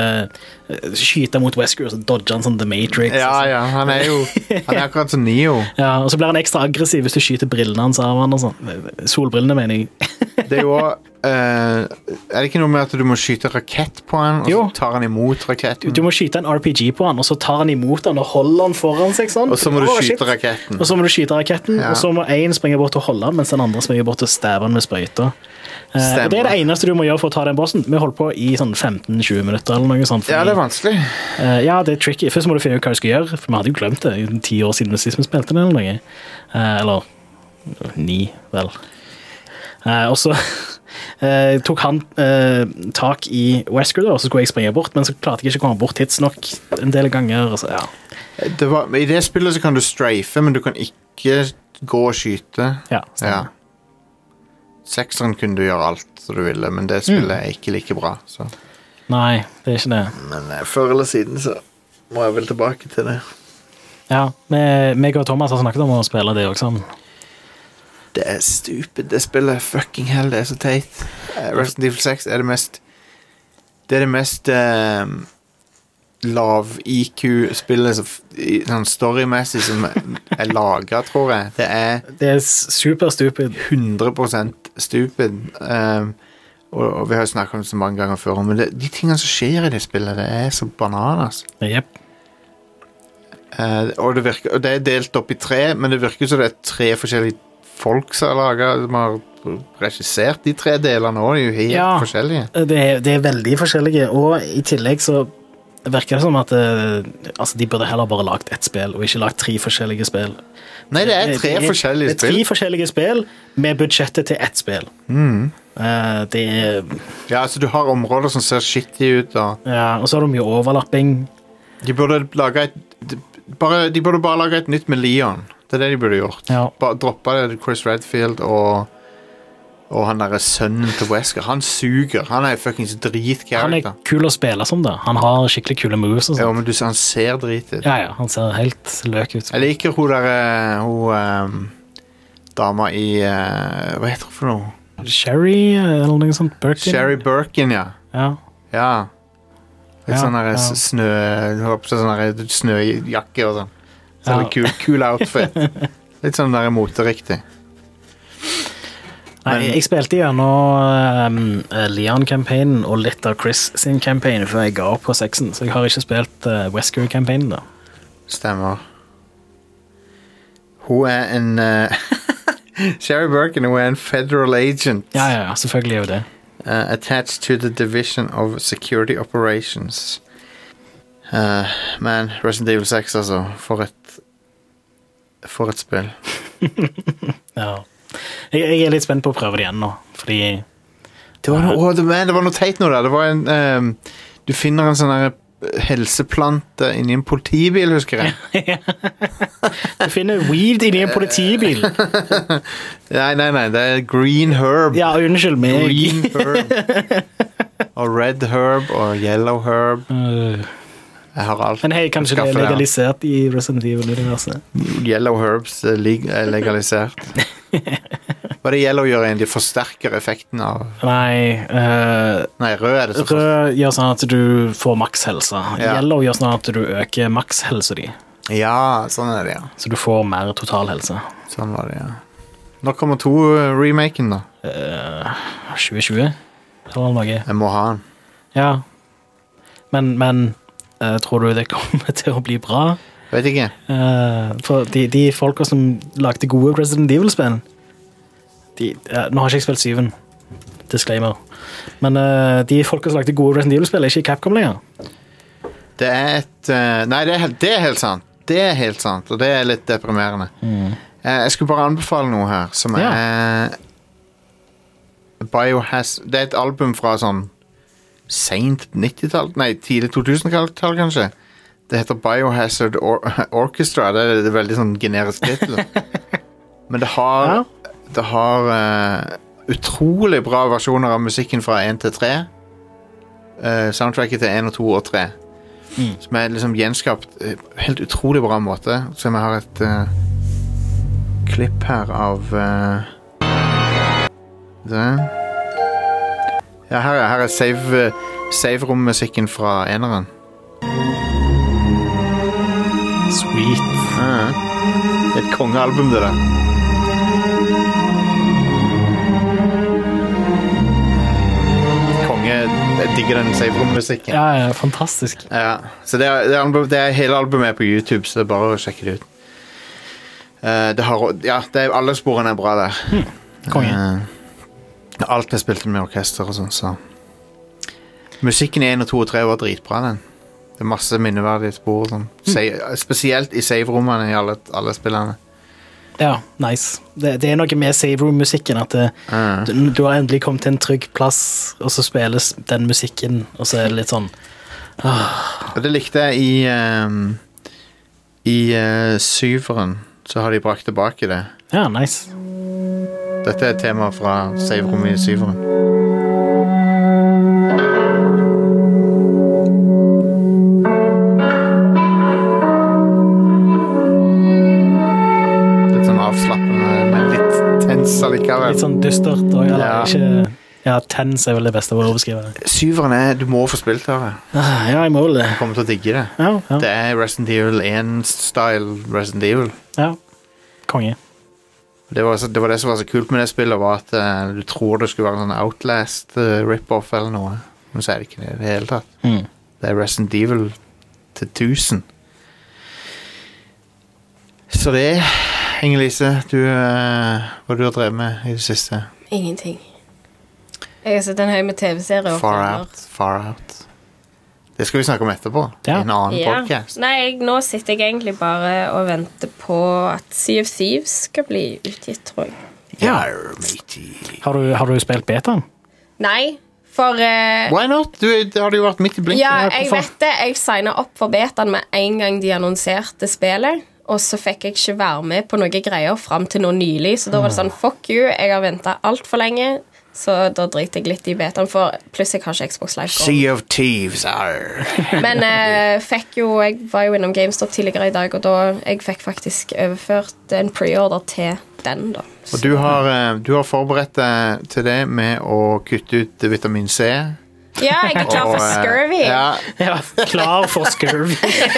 skyte mot Wesker og så dodge han som The Matrix. Ja, ja, han er jo han er akkurat som Neo. Ja, og så blir han ekstra aggressiv hvis du skyter brillene hans av han og sånn. Solbrillene, mener jeg. Det er jo uh, er det ikke noe med at du må skyte rakett på han, og jo. Så tar han imot raketten? Du, du må skyte en R P G på han, og så tar han imot han og holder han foran seg sånn. Og så må du oh, skyte shit. raketten. Og så må du skyte raketten, ja. Og så må en springe bort og holde han, mens den andre springer bort og stabber han med sprøyter. Uh, det er det eneste du må gjøre for å ta den bossen. Vi holdt på i sånn femten til tjue minutter eller noe sånt. Fordi, ja, det er vanskelig. Uh, ja, det er tricky. Først må du finne ut hva du skal gjøre, for vi hadde jo glemt det i ti år siden sist vi spilte det eller noe. Uh, eller ni, vel. Uh, og så uh, tok han uh, tak i Wesker da, og så skulle jeg springe bort, men så klarte jeg ikke å komme bort tidsnok en del ganger. Og så, ja. det var, I det spillet så kan du strafe, men du kan ikke gå og skyte. Ja, ja. Sekseren kunne du gjøre alt så du ville, men det spillet er ikke like bra. Så. Nei, det er ikke det. Men uh, før eller siden så må jeg vel tilbake til det. Ja, meg og Thomas har snakket om å spille det også. Det er stupid, det spillet fucking hell, det er så teit. Uh, Resident Evil seks er det mest det er det mest uh, lav I Q-spillet sånn storymessig som er laget, tror jeg. Det er det er super stupid. hundre prosent stupid. Um, og, og vi har jo snakket om det så mange ganger før, men det, de tingene som skjer i det spillet, det er så bananas. Yep. Uh, og, det virker, og det er delt opp i tre, men det virker som det er tre forskjellige folk som har laget, som har regissert de tre delene også, de er jo helt ja, forskjellige. Det er, det er veldig forskjellige, og i tillegg så virker det som at uh, altså de burde heller bare lagt ett spill, og ikke lagt tre forskjellige spill. Nei, det er tre det er, forskjellige spill. Det er tre spill. forskjellige spill med budsjettet til ett spill. Mm. Uh, det er... Ja, altså du har områder som ser shitty ut. Og... Ja, og så har du mye overlapping. De burde lage et... bare, de burde bare lage et nytt med Leon. Det er det de burde gjort. Ja. Bare droppe Chris Redfield og Og han der sønnen til Wesker. Han suger. Han er fucking dritkarakter. Han er kul å spille som det. Han har skikkelig kule moves og sånt. Ja, men du, han ser drit ut. Ja, ja, han ser helt løk ut. Jeg liker hun der Hun um, dama i uh, hva heter hun for noe? Sherry eller noe sånt. Birkin. Sherry Birkin, ja. Ja. Ja. Litt Ja, sånn der ja. snø Hun har på seg sånn der snøjakke og sånn. Så Ja. litt kul, kul outfit. Litt sånn der moteriktig. Nei, jeg, jeg spilte gjennom um, Leon-campaignen og litt av Chris sin campaign før jeg ga opp på sexen, så jeg har ikke spilt uh, Wesker-campaignen da. Stemmer. Hun er en uh, Sherry Birkin, hun er en federal agent. Ja, ja, ja, selvfølgelig er jo det. Uh, attached to the Division of Security Operations. Uh, man, Resident Evil seks, altså. For et For et spill. Ja. Jeg, jeg er litt spent på å prøve det igjen nå, fordi Det var noe, oh, det, man, det var noe teit nå der. Det var en um, Du finner en sånn der helseplante inni en politibil, husker jeg. du finner weed inni en politibil. Nei, nei, nei, det er green herb. Ja, unnskyld meg. Green herb. Og red herb og yellow herb. Uh, Jeg har alt. Men hei, kanskje det er Skaffe legalisert i Resident Evil-universet? Yellow herbs er leg er legalisert. Hva det yellow gjør egentlig? Forsterker effekten av Nei, uh, Nei, rød er det så for... rød gjør sånn at du får maks helse. Ja. Yellow gjør sånn at du øker maks helse di. Ja, sånn er det, ja. Så du får mer total helse. Sånn var det, ja. Nå kommer to remaken, da. Uh, tjue tjue? Eller noe. Jeg må ha den. Ja. Men, men uh, tror du det kommer til å bli bra? Vet ikke. Uh, for de, de folka som lagde gode Resident Evil-spill de, uh, Nå har ikke jeg spilt syven. Disclaimer. Men uh, de folka som lagde gode Resident Evil-spill er ikke i Capcom lenger. Det er et uh, Nei, det er, helt, det er helt sant. Det er helt sant, og det er litt deprimerende. Mm. Uh, jeg skulle bare anbefale noe her, som Ja. er Biohaz... Det er et album fra sånn sent nittitall, nei, tidlig to tusen-tall, kanskje. Det heter Biohazard Or Orchestra. Det er, det er veldig sånn generisk tittel. Men det har Ja. Det har uh, utrolig bra versjoner av musikken fra én til tre. Uh, soundtracket til én og to og tre. Mm. Som er liksom gjenskapt uh, helt utrolig bra måte. Som jeg har et uh, klipp her av uh, det. Ja, her er, her er save, uh, save-rom-musikken fra eneren. Sweet. Ja. Det er et kongealbum, det der. Konge, jeg digger den save-rom-musikken. Ja, ja, fantastisk. Ja, så det er, det, er album, det er hele albumet er på YouTube, så det er bare å sjekke det ut. Uh, det har, ja, det er, alle sporene er bra der. Hmm. Konge. Uh, alt er spilt med orkester og sånn, så musikken i én og to og tre var dritbra, den. Det er masse minneverdige spor og sånn. Sa- spesielt i save-rommene i alle, alle spillene. Ja, nice. Det, det er noe med save room-musikken at det, Mm. du, du har endelig kommet til en trygg plass, og så spilles den musikken, og så er det litt sånn Og det likte jeg i um, I uh, syveren. Så har de brakt tilbake det. Ja, nice. Dette er et tema fra save-rommet i syveren. Litt sånn avslappende, men litt tens allikevel. Litt sånn dystert og eller Ja. ikke Ja, tens er vel det beste å beskrive det. Syveren er Du må få spilt det. Ah, Ja, jeg må vel det. Du kommer til å digge det. Ja, ja. Det er Resident Evil én-style Resident Evil. ja. Konge. Det var, så, det var det som var så kult med det spillet, var at uh, du tror det skulle være en sånn Outlast uh, rip-off eller noe. Men så er det ikke det i det hele tatt. Mm. Det er Resident Evil til tusen. Så det, Inger-Lise, du, uh, hva du har drevet med i det siste? Ingenting. Jeg har sett en høy med T V-serier og Far filmer. Out, Far Out. Det skal vi snakke om etterpå. Ja. I en annen Ja. podcast. Nei, jeg, nå sitter jeg egentlig bare og venter på at Sea of Thieves skal bli utgitt, tror jeg. Ja, matey. Har du, har du spilt betaen? Nei, For uh, Why not? Du, det har jo vært midt i blinken. Ja, her, jeg hvorfor? vet det. Jeg signet opp for betaen med en gang de annonserte spillet, og så fikk jeg ikke være med på noen greier frem til nå nylig, så da var det sånn, fuck you, jeg har ventet alt for lenge, så da driter jeg litt i betaen, for pluss jeg har ikke Xbox Live Gold. Sea of Thieves, arr. Men uh, fikk jo, jeg var jo innom GameStop tidligere i dag, og da jeg fikk faktisk overført en pre-order til den da. Og du har, eh, du har forberedt deg til det med å kutte ut vitamin C. Ja, jeg er klar for Og, eh, scurvy. Ja, Ja, klar for scurvy.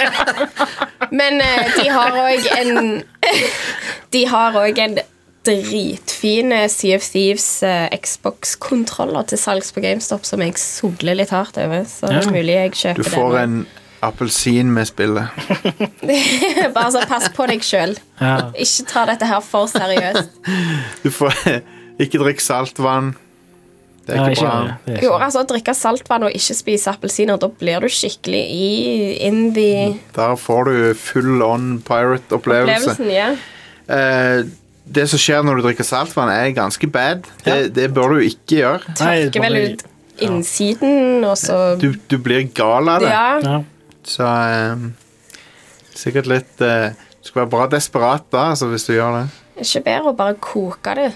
Men uh, de har også en De har også en dritfine Sea of Thieves uh, Xbox-kontroller til salgs på GameStop som jeg sodler litt hardt over, så det er Ja. mulig jeg du kjøper får den. en appelsin med spillet. Bare så pass på deg selv. Ja. Ikke ta dette her for seriøst. Du får ikke drikke saltvann. Det er Ja, ikke bra. det. Det er Jo, ikke. altså, å drikke saltvann og ikke spise appelsiner, da blir du skikkelig i in the Der får du full on pirate-opplevelse. opplevelsen, ja. Eh, det som skjer når du drikker saltvann, er ganske bad. Det, det bør du ikke gjøre. Nei, Tørker vel bare- ut innsiden, og så Du, du blir gal av det. Ja. Ja. Så eh, sikkert litt eh, Du skal være bra desperat da, altså, hvis du gjør det. Ikke bedre å bare koke det.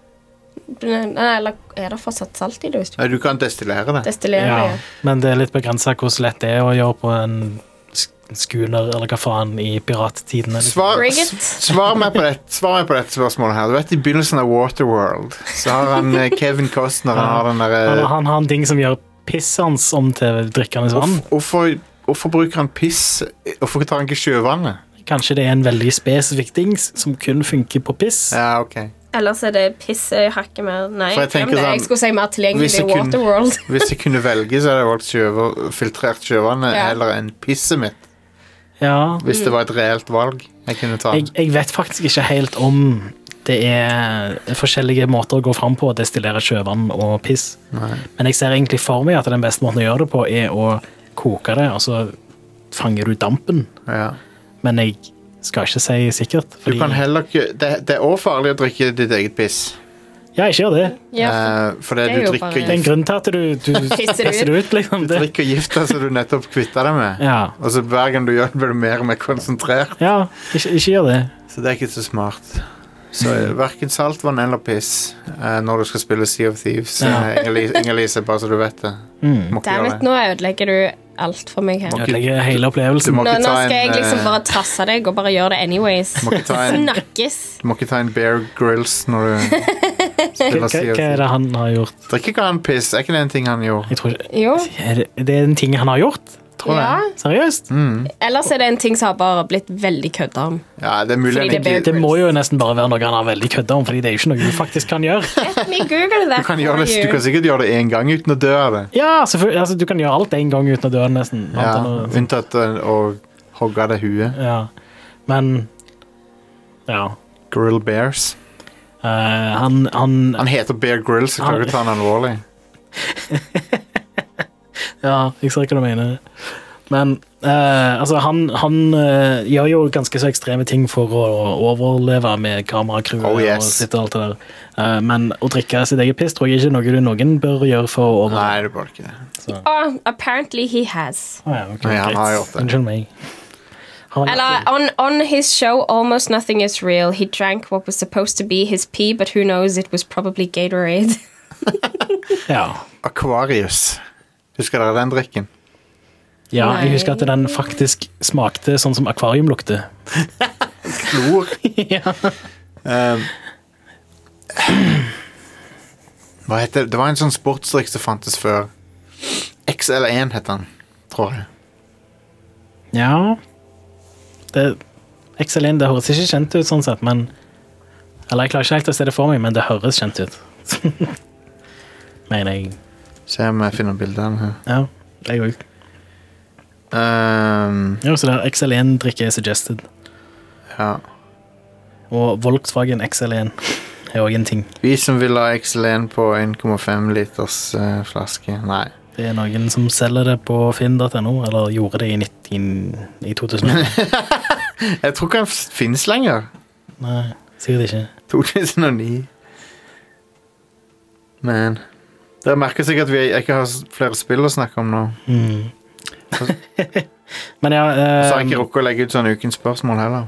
Nei, eller er det fortsatt salt i det? Hvis du Nei, du kan destillere det. destillerer Ja, det? men det er litt begrenset hvor lett det er å gjøre på en sk- schooner eller hva faen i pirattiden. Liksom. Svar, Frigate. s- svar, meg på det, svar meg på dette spørsmålet her. Du vet, I begynnelsen av Waterworld så har han eh, Kevin Costner Han har den der, Han, eh, han har en ting som gjør pisset hans om til drikkende vann. hvorf- hvorfor, hvorfor bruker han piss? Hvorfor tar han ikke sjøvannet? Kanskje det er en veldig spesifikk ting som kun funker på piss. Ja, ok. Ellers er det piss jeg hakker mer. Nei, For jeg tenker glem det. sånn, jeg skulle si mer tilgjengelig hvis jeg i kunne- Waterworld. Hvis jeg kunne velge, så hadde jeg valgt sjøva, filtrert sjøvannet Ja. heller enn pisset mitt. Ja, Hvis det var et reelt valg jeg kunne ta. jeg, jeg vet faktisk ikke helt om det er forskjellige måter å gå fram på å destillere sjøvann og piss. Nei. Men jeg ser egentlig for meg at den beste måten å gjøre det på er å koke det, og så fanger du dampen. Ja. Men jeg skal ikke si sikkert. Du kan heller ikke Det, det er også farlig å drikke ditt eget piss. Ja, ikke gjør det. Ja, Eh, fordi det er du jo drikker bare- Det er en gift, grunn til at du, du Pisser det pisser det ut, liksom. du Det. drikker gifta som du nettopp kvitta deg med. Ja, Og så hver gang du gjør det, blir du mer og mer konsentrert. ja ikke, ikke gjør det. Så det er ikke så smart. Så hverken saltvann eller piss eh, når du skal spille Sea of Thieves. Ja. Eh, Inger-Lise, Inger-Lise, bare så du vet det. Mm. Må ikke Damn gjøre it, det. nå ødelegger du alt for meg her. Må ikke- Ødelegger hele Du opplevelsen. må Nå, ikke nå ta skal jeg en, liksom eh, bare trasse deg og bare gjøre det anyways. Må ikke ta en, Snakkes. du må ikke ta en Bear Grylls når du Hva, spiller hva Sea of hva er Thieves. det han har gjort? Drikker ikke han piss? Er ikke det en ting han gjorde? Jeg tror ikke Jo. Er det, er det en ting han har gjort? Tror Ja. jeg. Seriøst? Ellers er det en ting som har bare blitt veldig kødda om. Ja, det er mulig Fordi han det er ikke Det må jo nesten bare være noe han har veldig kødda om, fordi det er jo ikke noe du faktisk kan gjøre. Let me google that Du kan, for gjøre det, you. du kan sikkert gjøre det én gang uten å dø av det. Ja, selvfølgelig. Altså, du kan gjøre alt en gang uten å dø, nesten. Ja, Annet enn å- unntatt å, å hogge av det huet. ja. Men ja. Grill Bears. Eh, han, han Han heter Bear Grylls, så klarer du ikke ta han alvorlig. Ja, jeg ser hva du mener. Men eh, altså, han, han eh, gjør jo ganske så ekstreme ting for å overleve med kameracrew Oh, yes. og sitt og alt det der. Eh, men å drikke sitt eget piss tror jeg ikke er noe du noen bør gjøre for å overleve. Nei, det bør ikke det. Oh, apparently he has. Ah, ja, ok, Nei, han greit. har gjort det. Unnskyld meg. Han har Eller, gjort det. on, on his show Almost Nothing Is Real, he drank what was supposed to be his pee, but who knows, it was probably Gatorade. Ja. Aquarius. Husker dere den drikken? ja, jeg Nei. husker at den faktisk smakte sånn som akvarium lukter. Klor. ja. Um, hva heter det? Det var en sånn sportsdrikk som fantes før. X L én het han, tror jeg. ja. Det, X L N, det høres ikke kjent ut sånn sett, men eller jeg klarer ikke helt å se det for meg, men det høres kjent ut. Mener jeg. Se om jeg finner bildene her. Ja, jeg òg. Um, Ja, så det er X L N-drikke er suggested. ja. Og Volkswagen X L N er òg en ting. Vi som vil ha X L én på en komma fem liters eh, flaske. Nei. Det er noen som selger det på finn punktum no, eller gjorde det i, nitten, i to tusen. Jeg tror ikke han f- finnes lenger. Nei, sikkert ikke. to tusen og ni. Men Dere merker sikkert at vi ikke har flere spill å snakke om nå. Mm. Men ja uh, Så har jeg ikke rukket å legge ut sånne ukens spørsmål heller.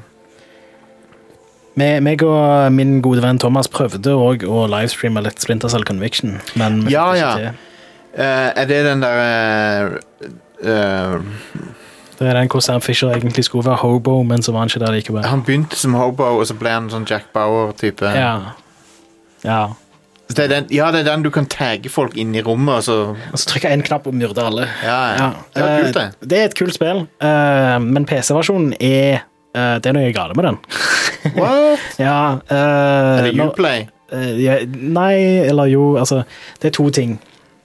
Meg og min gode venn Thomas prøvde også å livestreame litt Splinter Cell Conviction, men ja, ja. Uh, er det den der uh, uh, Det er den hvor Sam Fisher egentlig skulle være hobo, men så var han ikke der likevel. Han begynte som hobo, og så ble han sånn Jack Bauer-type. Ja. Ja. Det er den, ja, det er den du kan tagge folk inn i rommet, og så Og så trykker jeg en knapp og myrder alle. Ja, ja. Ja. Det er kult, det. Uh, det er et kult spill, uh, men P C-versjonen er uh, det er noe gale med den. What? Ja, uh, er det Uplay? Uh, ja, nei, eller jo, altså, det er to ting.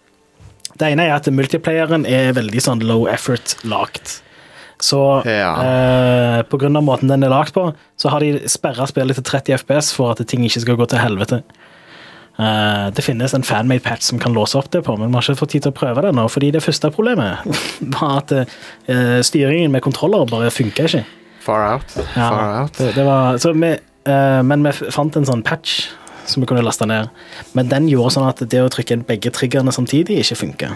Det ene er at multiplayeren er veldig sånn low effort lagt. Så ja. uh, på grunn av måten den er lagt på, så har de sperret spillet til tretti F P S for at ting ikke skal gå til helvete. Uh, det finnes en fanmade patch som kan låse opp det på, men man har ikke fått tid til å prøve det nå, fordi det første problemet var at uh, styringen med kontroller bare funker ikke. Far out. Ja, Far out. Det, det var, så vi, uh, men vi fant en sånn patch som vi kunne laste ned, men den gjorde sånn at det å trykke inn begge triggerne samtidig ikke funker.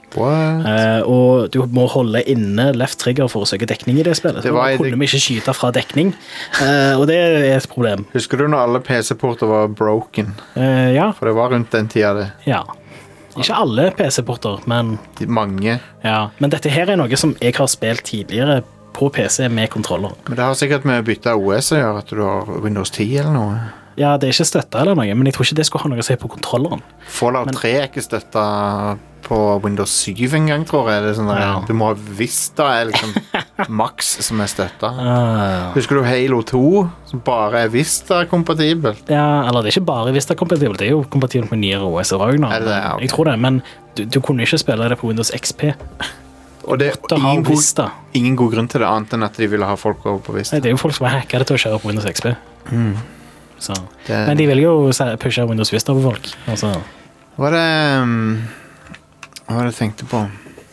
Uh, og du må holde inne left trigger for å søke dekning i det spillet. Så da kunne vi ikke skyte fra dekning, uh, og det er et problem. Husker du når alle P C-porter var broken? Uh, ja. For det var rundt den tida det. Ja. Ikke alle P C-porter, men De mange. Ja. Men dette her er noe som jeg har spilt tidligere på P C med kontroller. Men det har sikkert med å bytte O S å gjøre, at du har Windows ti eller noe. Ja, det er ikke støtta eller noe, men jeg tror ikke det skulle ha noe å si på kontrolleren. Fallout tre er ikke støtta på Windows syv en gang, tror jeg. Det er sånn der, ja. Du må ha Vista er liksom maks som er støtta. Uh, Husker du Halo to, som bare er Vista-kompatibelt? Ja, eller det er ikke bare Vista-kompatibelt, det er jo kompatibelt med nyere O S-er også nå. Er det det? Ja, okay. Jeg tror det, men du, du kunne ikke spille det på Windows X P. Og det er ingen god, ingen god grunn til det, annet enn at de ville ha folk over på Vista. Nei, det er jo folk som har hacket det til å kjøre på Windows X P. Mm. Så. Men de vil jo pushe Windows Vista på folk. Altså. Hva er det um, Hva var det jeg tenkte på?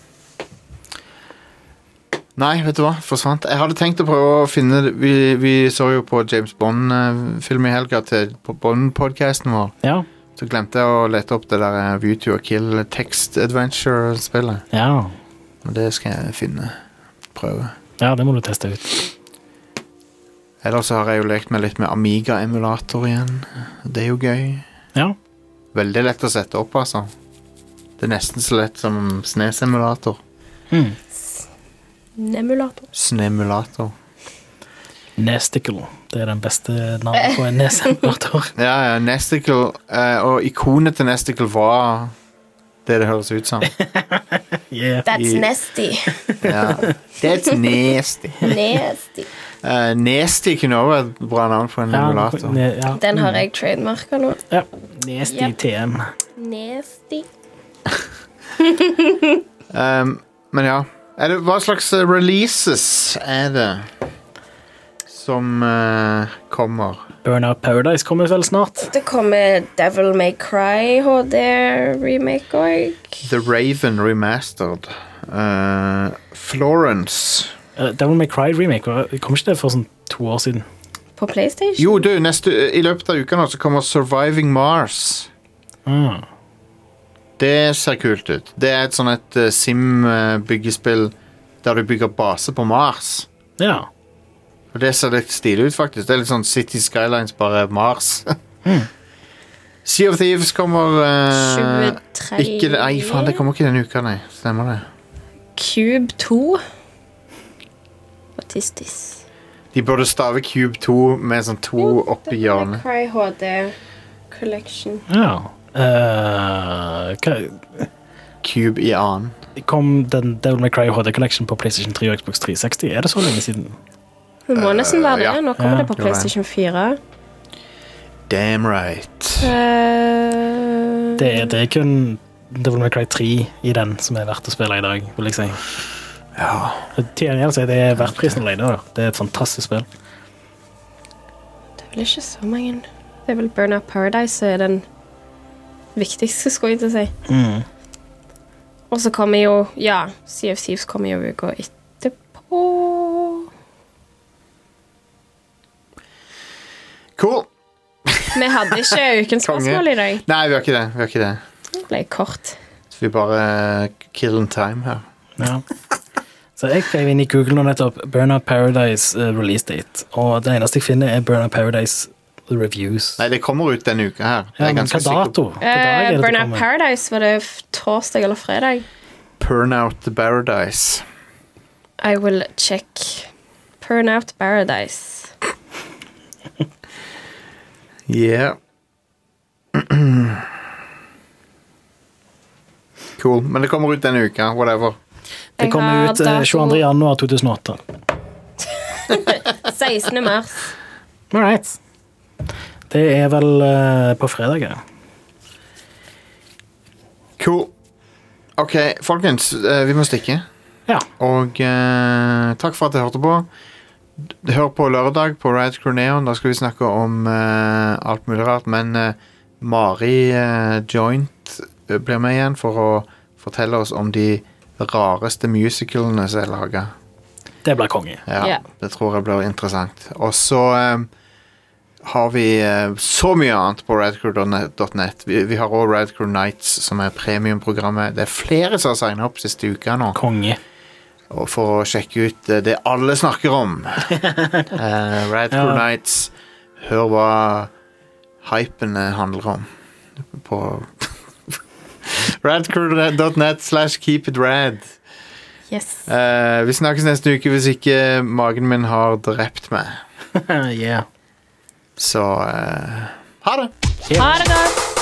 Nei, vet du hva? Forsvant. Jeg hadde tenkt å prøve å finne Vi, vi så jo på James Bond-film i helga til Bond-podcasten vår. Ja. Så glemte jeg å lete opp det der View to a Kill Text Adventure-spillet. Ja. Og det skal jeg finne. Prøve. Ja, det må du teste ut. Ellers har jeg jo lekt meg litt med Amiga-emulator igjen. Det er jo gøy. Ja. Veldig lett å sette opp, altså. Det er nesten så lett som S N E S-emulator. Mm. Nemulator. Snemulator. Nesticle. Det er den beste navnet på en N E S-emulator. Ja, ja, Nesticle. Uh, og ikonet til Nesticle var det det høres ut som. Yeah. That's I, nasty. Ja. That's nasty. Nasty. Uh, Nasty kunne også være et bra navn på en ja, emulator. Ne, ja. Den har jeg trademarket nå. Ja, Nasty yep. T M. Nasty. um, men ja, er det, hva slags releases er det som uh, kommer? Burnout Paradise kommer vel snart. Det kommer Devil May Cry H D remake også. The Raven Remastered. Uh, Florence. Uh, Devil May Cry remake, kom ikke det for sånn to år siden? På PlayStation? Jo, du, neste, i løpet av uka nå så kommer Surviving Mars. Mm. Det ser kult ut. Det er et sånn et uh, sim-byggespill der du bygger base på Mars. Ja. Og det ser litt stilig ut, faktisk. Det er litt sånn City Skylines, bare Mars. mm. Sea of Thieves kommer uh, tjuetre ikke, nei, faen, det kommer ikke denne uka, nei. Stemmer det. Cube to. Autistis. De burde stave Cube to med sånn to jo, oppi hjørnet. Cry H D Collection. Ja. Uh, hva? Cube i annen. Kom den Devil May Cry H D Collection på PlayStation tre og Xbox tre seksti? Er det så lenge siden? Det må nesten være det. Uh, ja. Nå kommer ja. det på PlayStation fire. Damn right. Uh, det, det er kun Devil May Cry tre i den som er verdt å spille i dag, vil jeg si. Ja. Til en gjeld, det er verdt prisen alene. Da. Det er et fantastisk spill. Det er vel ikke så mange. Det er vel Burnout Paradise som er den viktigste, skulle jeg til å si. Mm. Og så kommer jo, ja, Sea of Thieves kommer jo uka etterpå. Cool. Vi hadde ikke ukens spørsmål i dag. Nei, vi har ikke det. Vi har ikke det. Det ble kort. Så vi bare kill in time her. Ja. Så jeg skrev inn i Google nå nettopp Burnout Paradise uh, release date, og det eneste jeg finner er Burnout Paradise reviews. Nei, det kommer ut denne uka her. Ja, men hva dato? Hva dag er det det Burnout kommer? Paradise, var det f- torsdag eller fredag? Burnout Paradise. I will check. Burnout Paradise. Yeah. Cool. Men det kommer ut denne uka, whatever. Det Jeg kommer har ut uh, dato- tjueandre januar to tusen og åtte. sekstende mars. All right. Det er vel uh, på fredag, ja. Cool. Ok, folkens, eh, vi må stikke. Ja. Og eh, takk for at dere hørte på. D- Hør på lørdag på Ride Crew Neon. Da skal vi snakke om eh, alt mulig rart. Men eh, Mari eh, Joint eh, blir med igjen for å fortelle oss om de rareste musicalene som er laget. Det blir konge. Ja, Ja. det tror jeg blir interessant. Og så eh, har vi eh, så mye annet på radcrew dot net. Vi, vi har også Radcrew Nights, som er premiumprogrammet. Det er flere som har signet opp siste uka nå. Konge. Og for å sjekke ut eh, det alle snakker om. uh, Radcrew Ja. Nights. Hør hva hypen eh, handler om. På radcrew dot net slash keep it rad. Yes. Eh, vi snakkes neste uke hvis ikke magen min har drept meg. Yeah. Så eh, ha det! Ha det godt!